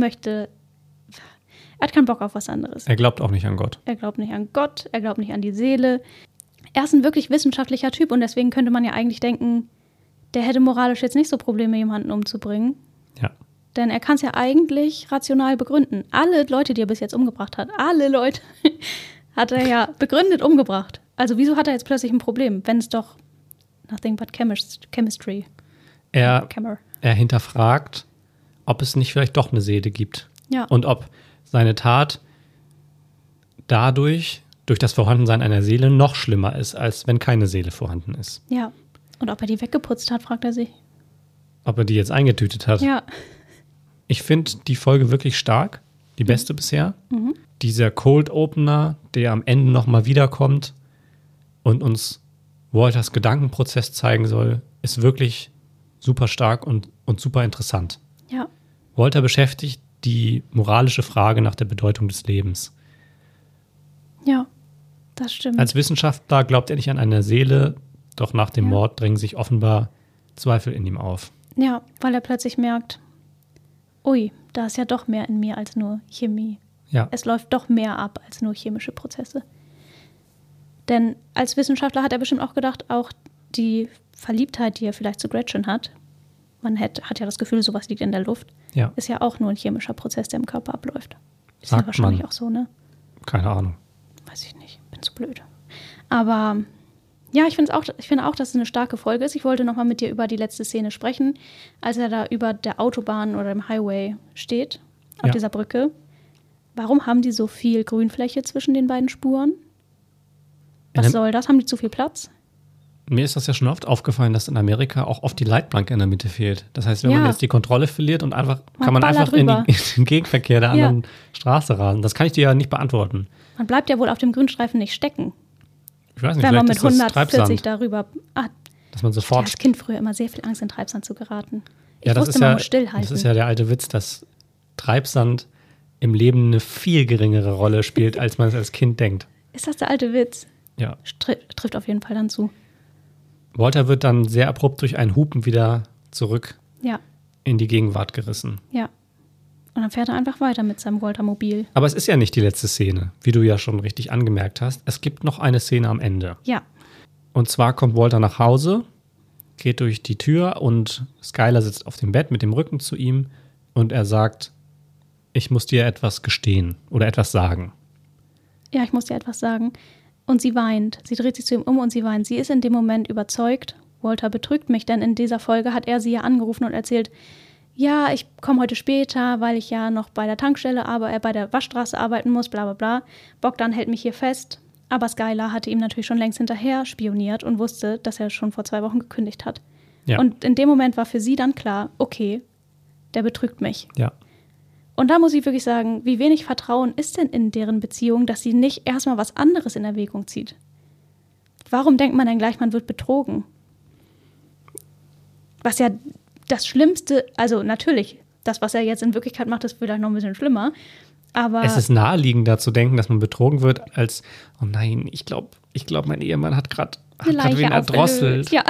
S2: hat keinen Bock auf was anderes.
S1: er glaubt auch nicht an Gott.
S2: Er glaubt nicht an Gott, er glaubt nicht an die Seele. Er ist ein wirklich wissenschaftlicher Typ und deswegen könnte man ja eigentlich denken, der hätte moralisch jetzt nicht so Probleme, jemanden umzubringen.
S1: Ja.
S2: Denn er kann es ja eigentlich rational begründen. Alle Leute, die er bis jetzt umgebracht hat, alle Leute hat er ja begründet umgebracht. Also wieso hat er jetzt plötzlich ein Problem, wenn es doch nothing but chemistry.
S1: Er
S2: Chemmer.
S1: hinterfragt, ob es nicht vielleicht doch eine Seele gibt.
S2: Ja.
S1: Und ob seine Tat durch das Vorhandensein einer Seele noch schlimmer ist, als wenn keine Seele vorhanden ist.
S2: Ja. Und ob er die weggeputzt hat, fragt er sich.
S1: Ob er die jetzt eingetütet hat.
S2: Ja.
S1: Ich finde die Folge wirklich stark, die beste bisher. Dieser Cold Opener, der am Ende nochmal wiederkommt und uns Walters Gedankenprozess zeigen soll, ist wirklich super stark und super interessant.
S2: Ja.
S1: Walter beschäftigt die moralische Frage nach der Bedeutung des Lebens.
S2: Ja. Das stimmt.
S1: Als Wissenschaftler glaubt er nicht an eine Seele, doch nach dem
S2: Ja.
S1: Mord drängen sich offenbar Zweifel in ihm auf.
S2: Ja, weil er plötzlich merkt, ui, da ist ja doch mehr in mir als nur Chemie.
S1: Ja,
S2: Es läuft doch mehr ab als nur chemische Prozesse. Denn als Wissenschaftler hat er bestimmt auch gedacht, auch die Verliebtheit, die er vielleicht zu Gretchen hat, man hat ja das Gefühl, sowas liegt in der Luft,
S1: ja,
S2: ist ja auch nur ein chemischer Prozess, der im Körper abläuft. Ist
S1: Sagt
S2: ja wahrscheinlich
S1: man.
S2: auch so, ne?
S1: keine Ahnung.
S2: Weiß ich nicht, bin zu blöd. Aber ja, ich finde auch, dass es eine starke Folge ist. Ich wollte nochmal mit dir über die letzte Szene sprechen, als er da über der Autobahn oder dem Highway steht, auf
S1: Ja.
S2: dieser Brücke. Warum haben die so viel Grünfläche zwischen den beiden Spuren? Was
S1: In-
S2: soll das? Haben die zu viel Platz?
S1: Mir ist das ja schon oft aufgefallen, dass in Amerika auch oft die Leitplanke in der Mitte fehlt. Das heißt, wenn man
S2: Ja.
S1: jetzt die Kontrolle verliert und kann man
S2: ballert
S1: einfach in
S2: rüber.
S1: den Gegenverkehr der
S2: Ja.
S1: anderen Straße rasen. Das kann ich dir ja nicht beantworten.
S2: Man bleibt ja wohl auf dem Grünstreifen nicht stecken,
S1: Ich weiß nicht,
S2: wenn man
S1: vielleicht
S2: mit
S1: ist das
S2: 140
S1: Treibsand,
S2: darüber.
S1: dass man
S2: Ich hatte
S1: sofort...
S2: als Kind früher immer sehr viel Angst, in Treibsand zu geraten. Ich
S1: Ja, das
S2: wusste,
S1: ist
S2: man
S1: ja,
S2: muss stillhalten.
S1: das ist ja der alte Witz, dass Treibsand im Leben eine viel geringere Rolle spielt, als man es als Kind denkt.
S2: Ist das der alte Witz?
S1: Ja.
S2: Trifft auf jeden Fall dann zu.
S1: Walter wird dann sehr abrupt durch ein Hupen wieder zurück
S2: Ja,
S1: in die Gegenwart gerissen.
S2: ja. Und dann fährt er einfach weiter mit seinem Walter-Mobil.
S1: Aber es ist ja nicht die letzte Szene, wie du ja schon richtig angemerkt hast. Es gibt noch eine Szene am Ende.
S2: Ja,
S1: Und zwar kommt Walter nach Hause, geht durch die Tür und Skylar sitzt auf dem Bett mit dem Rücken zu ihm und er sagt, ich muss dir etwas gestehen oder etwas sagen.
S2: ja, ich muss dir etwas sagen. Und sie weint. Sie dreht sich zu ihm um und sie weint. Sie ist in dem Moment überzeugt, Walter betrügt mich, denn in dieser Folge hat er sie ja angerufen und erzählt, ja, ich komme heute später, weil ich ja noch bei der Tankstelle, bei der Waschstraße arbeiten muss, bla bla bla. Bogdan hält mich hier fest. Aber Skylar hatte ihm natürlich schon längst hinterher spioniert und wusste, dass er schon vor 2 Wochen gekündigt hat.
S1: Ja.
S2: Und in dem Moment war für sie dann klar, okay, der betrügt mich.
S1: Ja.
S2: Und da muss ich wirklich sagen, wie wenig Vertrauen ist denn in deren Beziehung, dass sie nicht erstmal was anderes in Erwägung zieht? Warum denkt man denn gleich, man wird betrogen? Was ja das Schlimmste, also natürlich, das, was er jetzt in Wirklichkeit macht, ist vielleicht noch ein bisschen schlimmer, aber...
S1: Es ist naheliegender zu denken, dass man betrogen wird, als, oh nein, ich glaube, mein Ehemann hat gerade wen erdrosselt.
S2: Ja.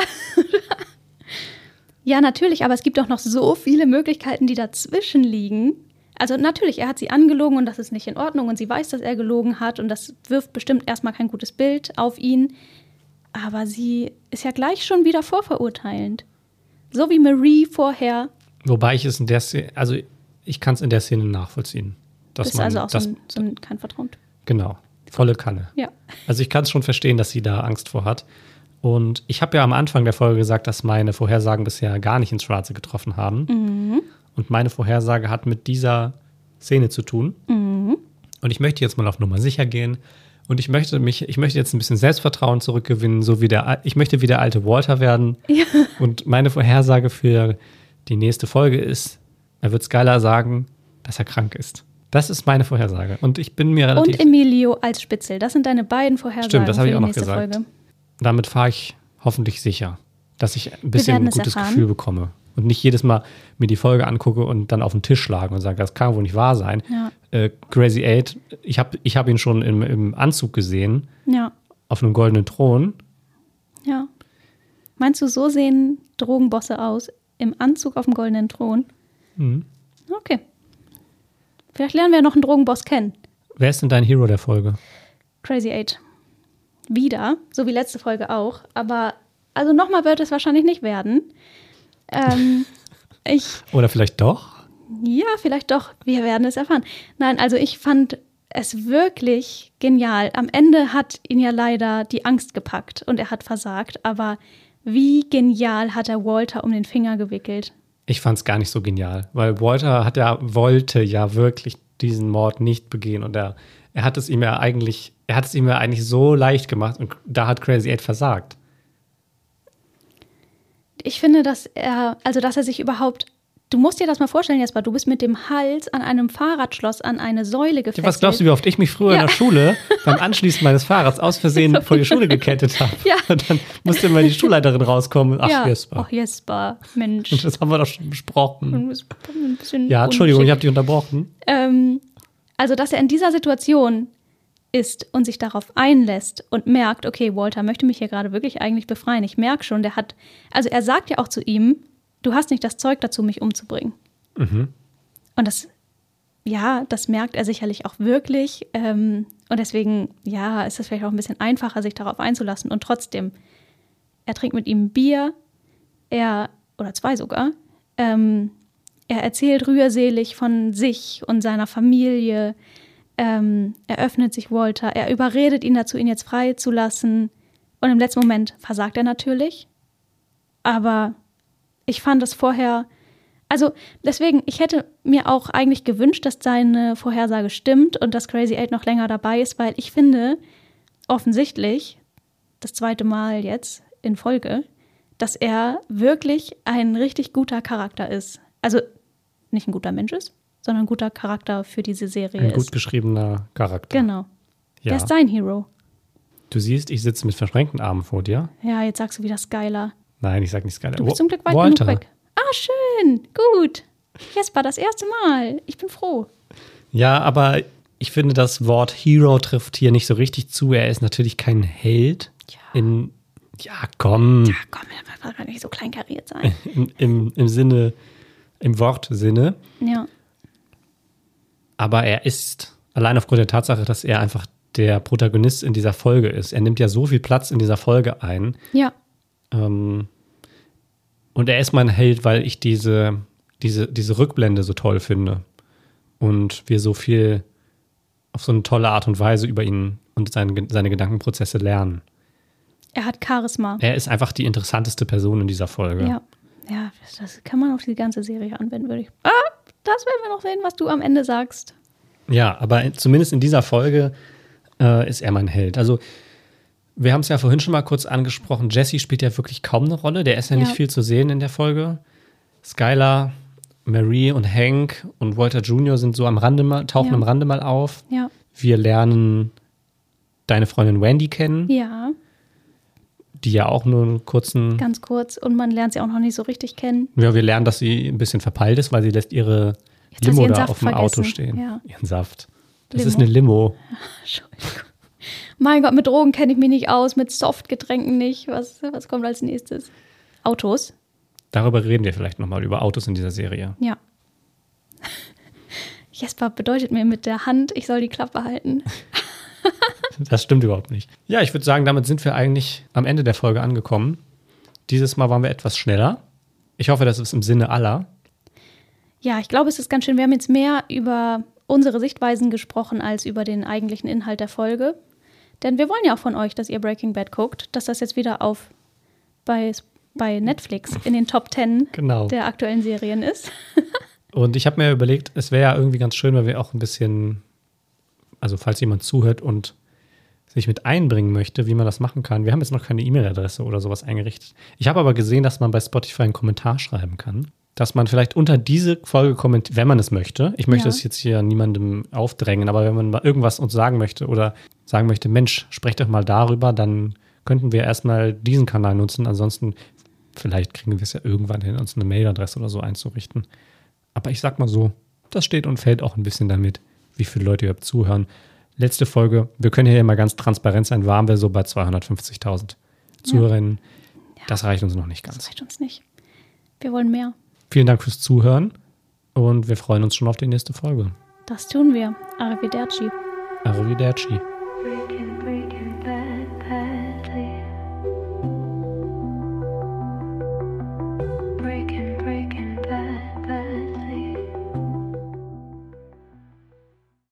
S2: Ja, natürlich, aber es gibt auch noch so viele Möglichkeiten, die dazwischen liegen. Also natürlich, er hat sie angelogen und das ist nicht in Ordnung und sie weiß, dass er gelogen hat und das wirft bestimmt erstmal kein gutes Bild auf ihn. Aber sie ist ja gleich schon wieder vorverurteilend. So wie Marie vorher.
S1: Wobei ich es in der Szene, also ich kann es in der Szene nachvollziehen. Dass
S2: Das ist also auch so ein kein Vertrauen.
S1: Genau, volle Kanne.
S2: Ja.
S1: Also ich kann es schon verstehen, dass sie da Angst vor hat. Und ich habe ja am Anfang der Folge gesagt, dass meine Vorhersagen bisher gar nicht ins Schwarze getroffen haben.
S2: Mhm.
S1: Und meine Vorhersage hat mit dieser Szene zu tun.
S2: Mhm.
S1: Und ich möchte jetzt mal auf Nummer sicher gehen. Und ich möchte jetzt ein bisschen Selbstvertrauen zurückgewinnen, ich möchte wie der alte Walter werden.
S2: Ja.
S1: Und meine Vorhersage für die nächste Folge ist, er wird Skylar sagen, dass er krank ist. Das ist meine Vorhersage. Und ich bin mir relativ...
S2: Und Emilio als Spitzel. Das sind deine beiden Vorhersagen.
S1: Stimmt, das habe ich
S2: für
S1: auch
S2: die
S1: noch
S2: nächste
S1: gesagt.
S2: Folge.
S1: Damit fahre ich hoffentlich sicher, dass ich ein bisschen
S2: werden
S1: ein
S2: es
S1: gutes
S2: erfahren.
S1: Gefühl bekomme. Und nicht jedes Mal mir die Folge angucke und dann auf den Tisch schlagen und sage, das kann wohl nicht wahr sein.
S2: Ja.
S1: Crazy 8, ich hab ihn schon im Anzug gesehen,
S2: Ja.
S1: auf einem goldenen Thron.
S2: Ja. Meinst du, so sehen Drogenbosse aus? Im Anzug auf dem goldenen Thron?
S1: Mhm.
S2: Okay. Vielleicht lernen wir noch einen Drogenboss kennen.
S1: Wer ist denn dein Hero der Folge?
S2: Crazy 8. Wieder, so wie letzte Folge auch. Aber, also nochmal wird es wahrscheinlich nicht werden.
S1: Oder vielleicht doch?
S2: Ja, vielleicht doch. Wir werden es erfahren. Nein, also ich fand es wirklich genial. Am Ende hat ihn ja leider die Angst gepackt und er hat versagt. Aber wie genial hat er Walter um den Finger gewickelt?
S1: Ich fand es gar nicht so genial, weil Walter wollte ja wirklich diesen Mord nicht begehen und er hat es ihm ja eigentlich so leicht gemacht und da hat Crazy 8 versagt.
S2: Ich finde, dass er sich überhaupt, du musst dir das mal vorstellen, Jesper, du bist mit dem Hals an einem Fahrradschloss an eine Säule gefesselt.
S1: Was glaubst du, wie oft ich mich früher in der Schule beim Anschließen meines Fahrrads aus Versehen vor die Schule gekettet habe?
S2: Ja.
S1: Und dann musste immer die Schulleiterin rauskommen. Ach,
S2: ja.
S1: Jesper.
S2: Ach, Jesper, Mensch.
S1: Das haben wir doch schon besprochen.
S2: Ein bisschen
S1: Ja, Entschuldigung, ich
S2: unschick.
S1: habe dich unterbrochen.
S2: Also, dass er in dieser Situation ist und sich darauf einlässt und merkt, okay, Walter möchte mich hier gerade wirklich eigentlich befreien. Ich merke schon, er sagt ja auch zu ihm, du hast nicht das Zeug dazu, mich umzubringen.
S1: Mhm.
S2: Und das merkt er sicherlich auch wirklich. Und deswegen, ja, ist es vielleicht auch ein bisschen einfacher, sich darauf einzulassen. Und trotzdem, er trinkt mit ihm Bier, oder 2 sogar. Er erzählt rührselig von sich und seiner Familie. Er öffnet sich Walter. Er überredet ihn dazu, ihn jetzt freizulassen. Und im letzten Moment versagt er natürlich. Aber ich fand es vorher, also deswegen, ich hätte mir auch eigentlich gewünscht, dass seine Vorhersage stimmt und dass Crazy 8 noch länger dabei ist, weil ich finde, offensichtlich, das 2. Mal jetzt in Folge, dass er wirklich ein richtig guter Charakter ist. Also nicht ein guter Mensch ist, sondern ein guter Charakter für diese Serie
S1: Ein
S2: ist.
S1: gut geschriebener Charakter.
S2: Genau.
S1: Ja.
S2: Der ist sein Hero.
S1: Du siehst, ich sitze mit verschränkten Armen vor dir.
S2: Ja, jetzt sagst du wieder Skylar.
S1: Nein, ich sag nicht Skylar.
S2: Du bist zum Glück weit
S1: Walter.
S2: genug weg. Ah, schön. Gut. Jesper, das erste Mal. Ich bin froh.
S1: Ja, aber ich finde, das Wort Hero trifft hier nicht so richtig zu. Er ist natürlich kein Held.
S2: Ja.
S1: Ja, komm.
S2: Ja, komm, das kann nicht so kleinkariert sein.
S1: Im Wortsinne.
S2: Ja.
S1: Aber er ist, allein aufgrund der Tatsache, dass er einfach der Protagonist in dieser Folge ist. Er nimmt ja so viel Platz in dieser Folge ein.
S2: Ja.
S1: Und er ist mein Held, weil ich diese Rückblende so toll finde. Und wir so viel auf so eine tolle Art und Weise über ihn und seine Gedankenprozesse lernen.
S2: Er hat Charisma.
S1: Er ist einfach die interessanteste Person in dieser Folge.
S2: Ja, das kann man auf die ganze Serie anwenden, würde ich. Das werden wir noch sehen, was du am Ende sagst.
S1: Ja, aber zumindest in dieser Folge ist er mein Held. Also, wir haben es ja vorhin schon mal kurz angesprochen. Jesse spielt ja wirklich kaum eine Rolle. Der ist ja nicht viel zu sehen in der Folge. Skylar, Marie und Hank und Walter Jr. sind so am Rande mal auf.
S2: Ja.
S1: Wir lernen deine Freundin Wendy kennen,
S2: Ja,
S1: die ja auch nur einen kurzen.
S2: ganz kurz. Und man lernt sie auch noch nicht so richtig kennen.
S1: Ja, wir lernen, dass sie ein bisschen verpeilt ist, weil sie lässt ihre
S2: Jetzt hat sie
S1: Limo
S2: ihren
S1: da
S2: Saft
S1: auf dem Auto
S2: vergessen.
S1: stehen.
S2: Ja.
S1: Ihren Saft. Das
S2: Limo.
S1: ist eine Limo.
S2: Entschuldigung. Mein Gott, mit Drogen kenne ich mich nicht aus, mit Softgetränken nicht. Was kommt als nächstes? Autos?
S1: Darüber reden wir vielleicht nochmal, über Autos in dieser Serie.
S2: Ja. Jesper bedeutet mir mit der Hand, ich soll die Klappe halten.
S1: Das stimmt überhaupt nicht. Ja, ich würde sagen, damit sind wir eigentlich am Ende der Folge angekommen. Dieses Mal waren wir etwas schneller. Ich hoffe, das ist im Sinne aller.
S2: Ja, ich glaube, es ist ganz schön. Wir haben jetzt mehr über unsere Sichtweisen gesprochen, als über den eigentlichen Inhalt der Folge. Denn wir wollen ja auch von euch, dass ihr Breaking Bad guckt, dass das jetzt wieder bei Netflix in den Top 10
S1: Genau.
S2: der aktuellen Serien ist.
S1: Und ich habe mir überlegt, es wäre ja irgendwie ganz schön, weil wir auch ein bisschen, also falls jemand zuhört und sich mit einbringen möchte, wie man das machen kann. Wir haben jetzt noch keine E-Mail-Adresse oder sowas eingerichtet. Ich habe aber gesehen, dass man bei Spotify einen Kommentar schreiben kann. Dass man vielleicht unter diese Folge kommentiert, wenn man es möchte. Ich möchte es jetzt hier niemandem aufdrängen, aber wenn man mal irgendwas uns sagen möchte oder sagen möchte, Mensch, sprecht doch mal darüber, dann könnten wir erstmal diesen Kanal nutzen. Ansonsten, vielleicht kriegen wir es ja irgendwann hin, uns eine Mailadresse oder so einzurichten. Aber ich sag mal so, das steht und fällt auch ein bisschen damit, wie viele Leute überhaupt zuhören. Letzte Folge, wir können hier immer ganz transparent sein, waren wir so bei 250.000 Zuhörerinnen.
S2: Ja.
S1: Das reicht uns noch nicht ganz.
S2: Das reicht uns nicht. Wir wollen mehr.
S1: Vielen Dank fürs Zuhören und wir freuen uns schon auf die nächste Folge.
S2: Das tun wir. Arrivederci.
S1: Arrivederci.
S3: Breaking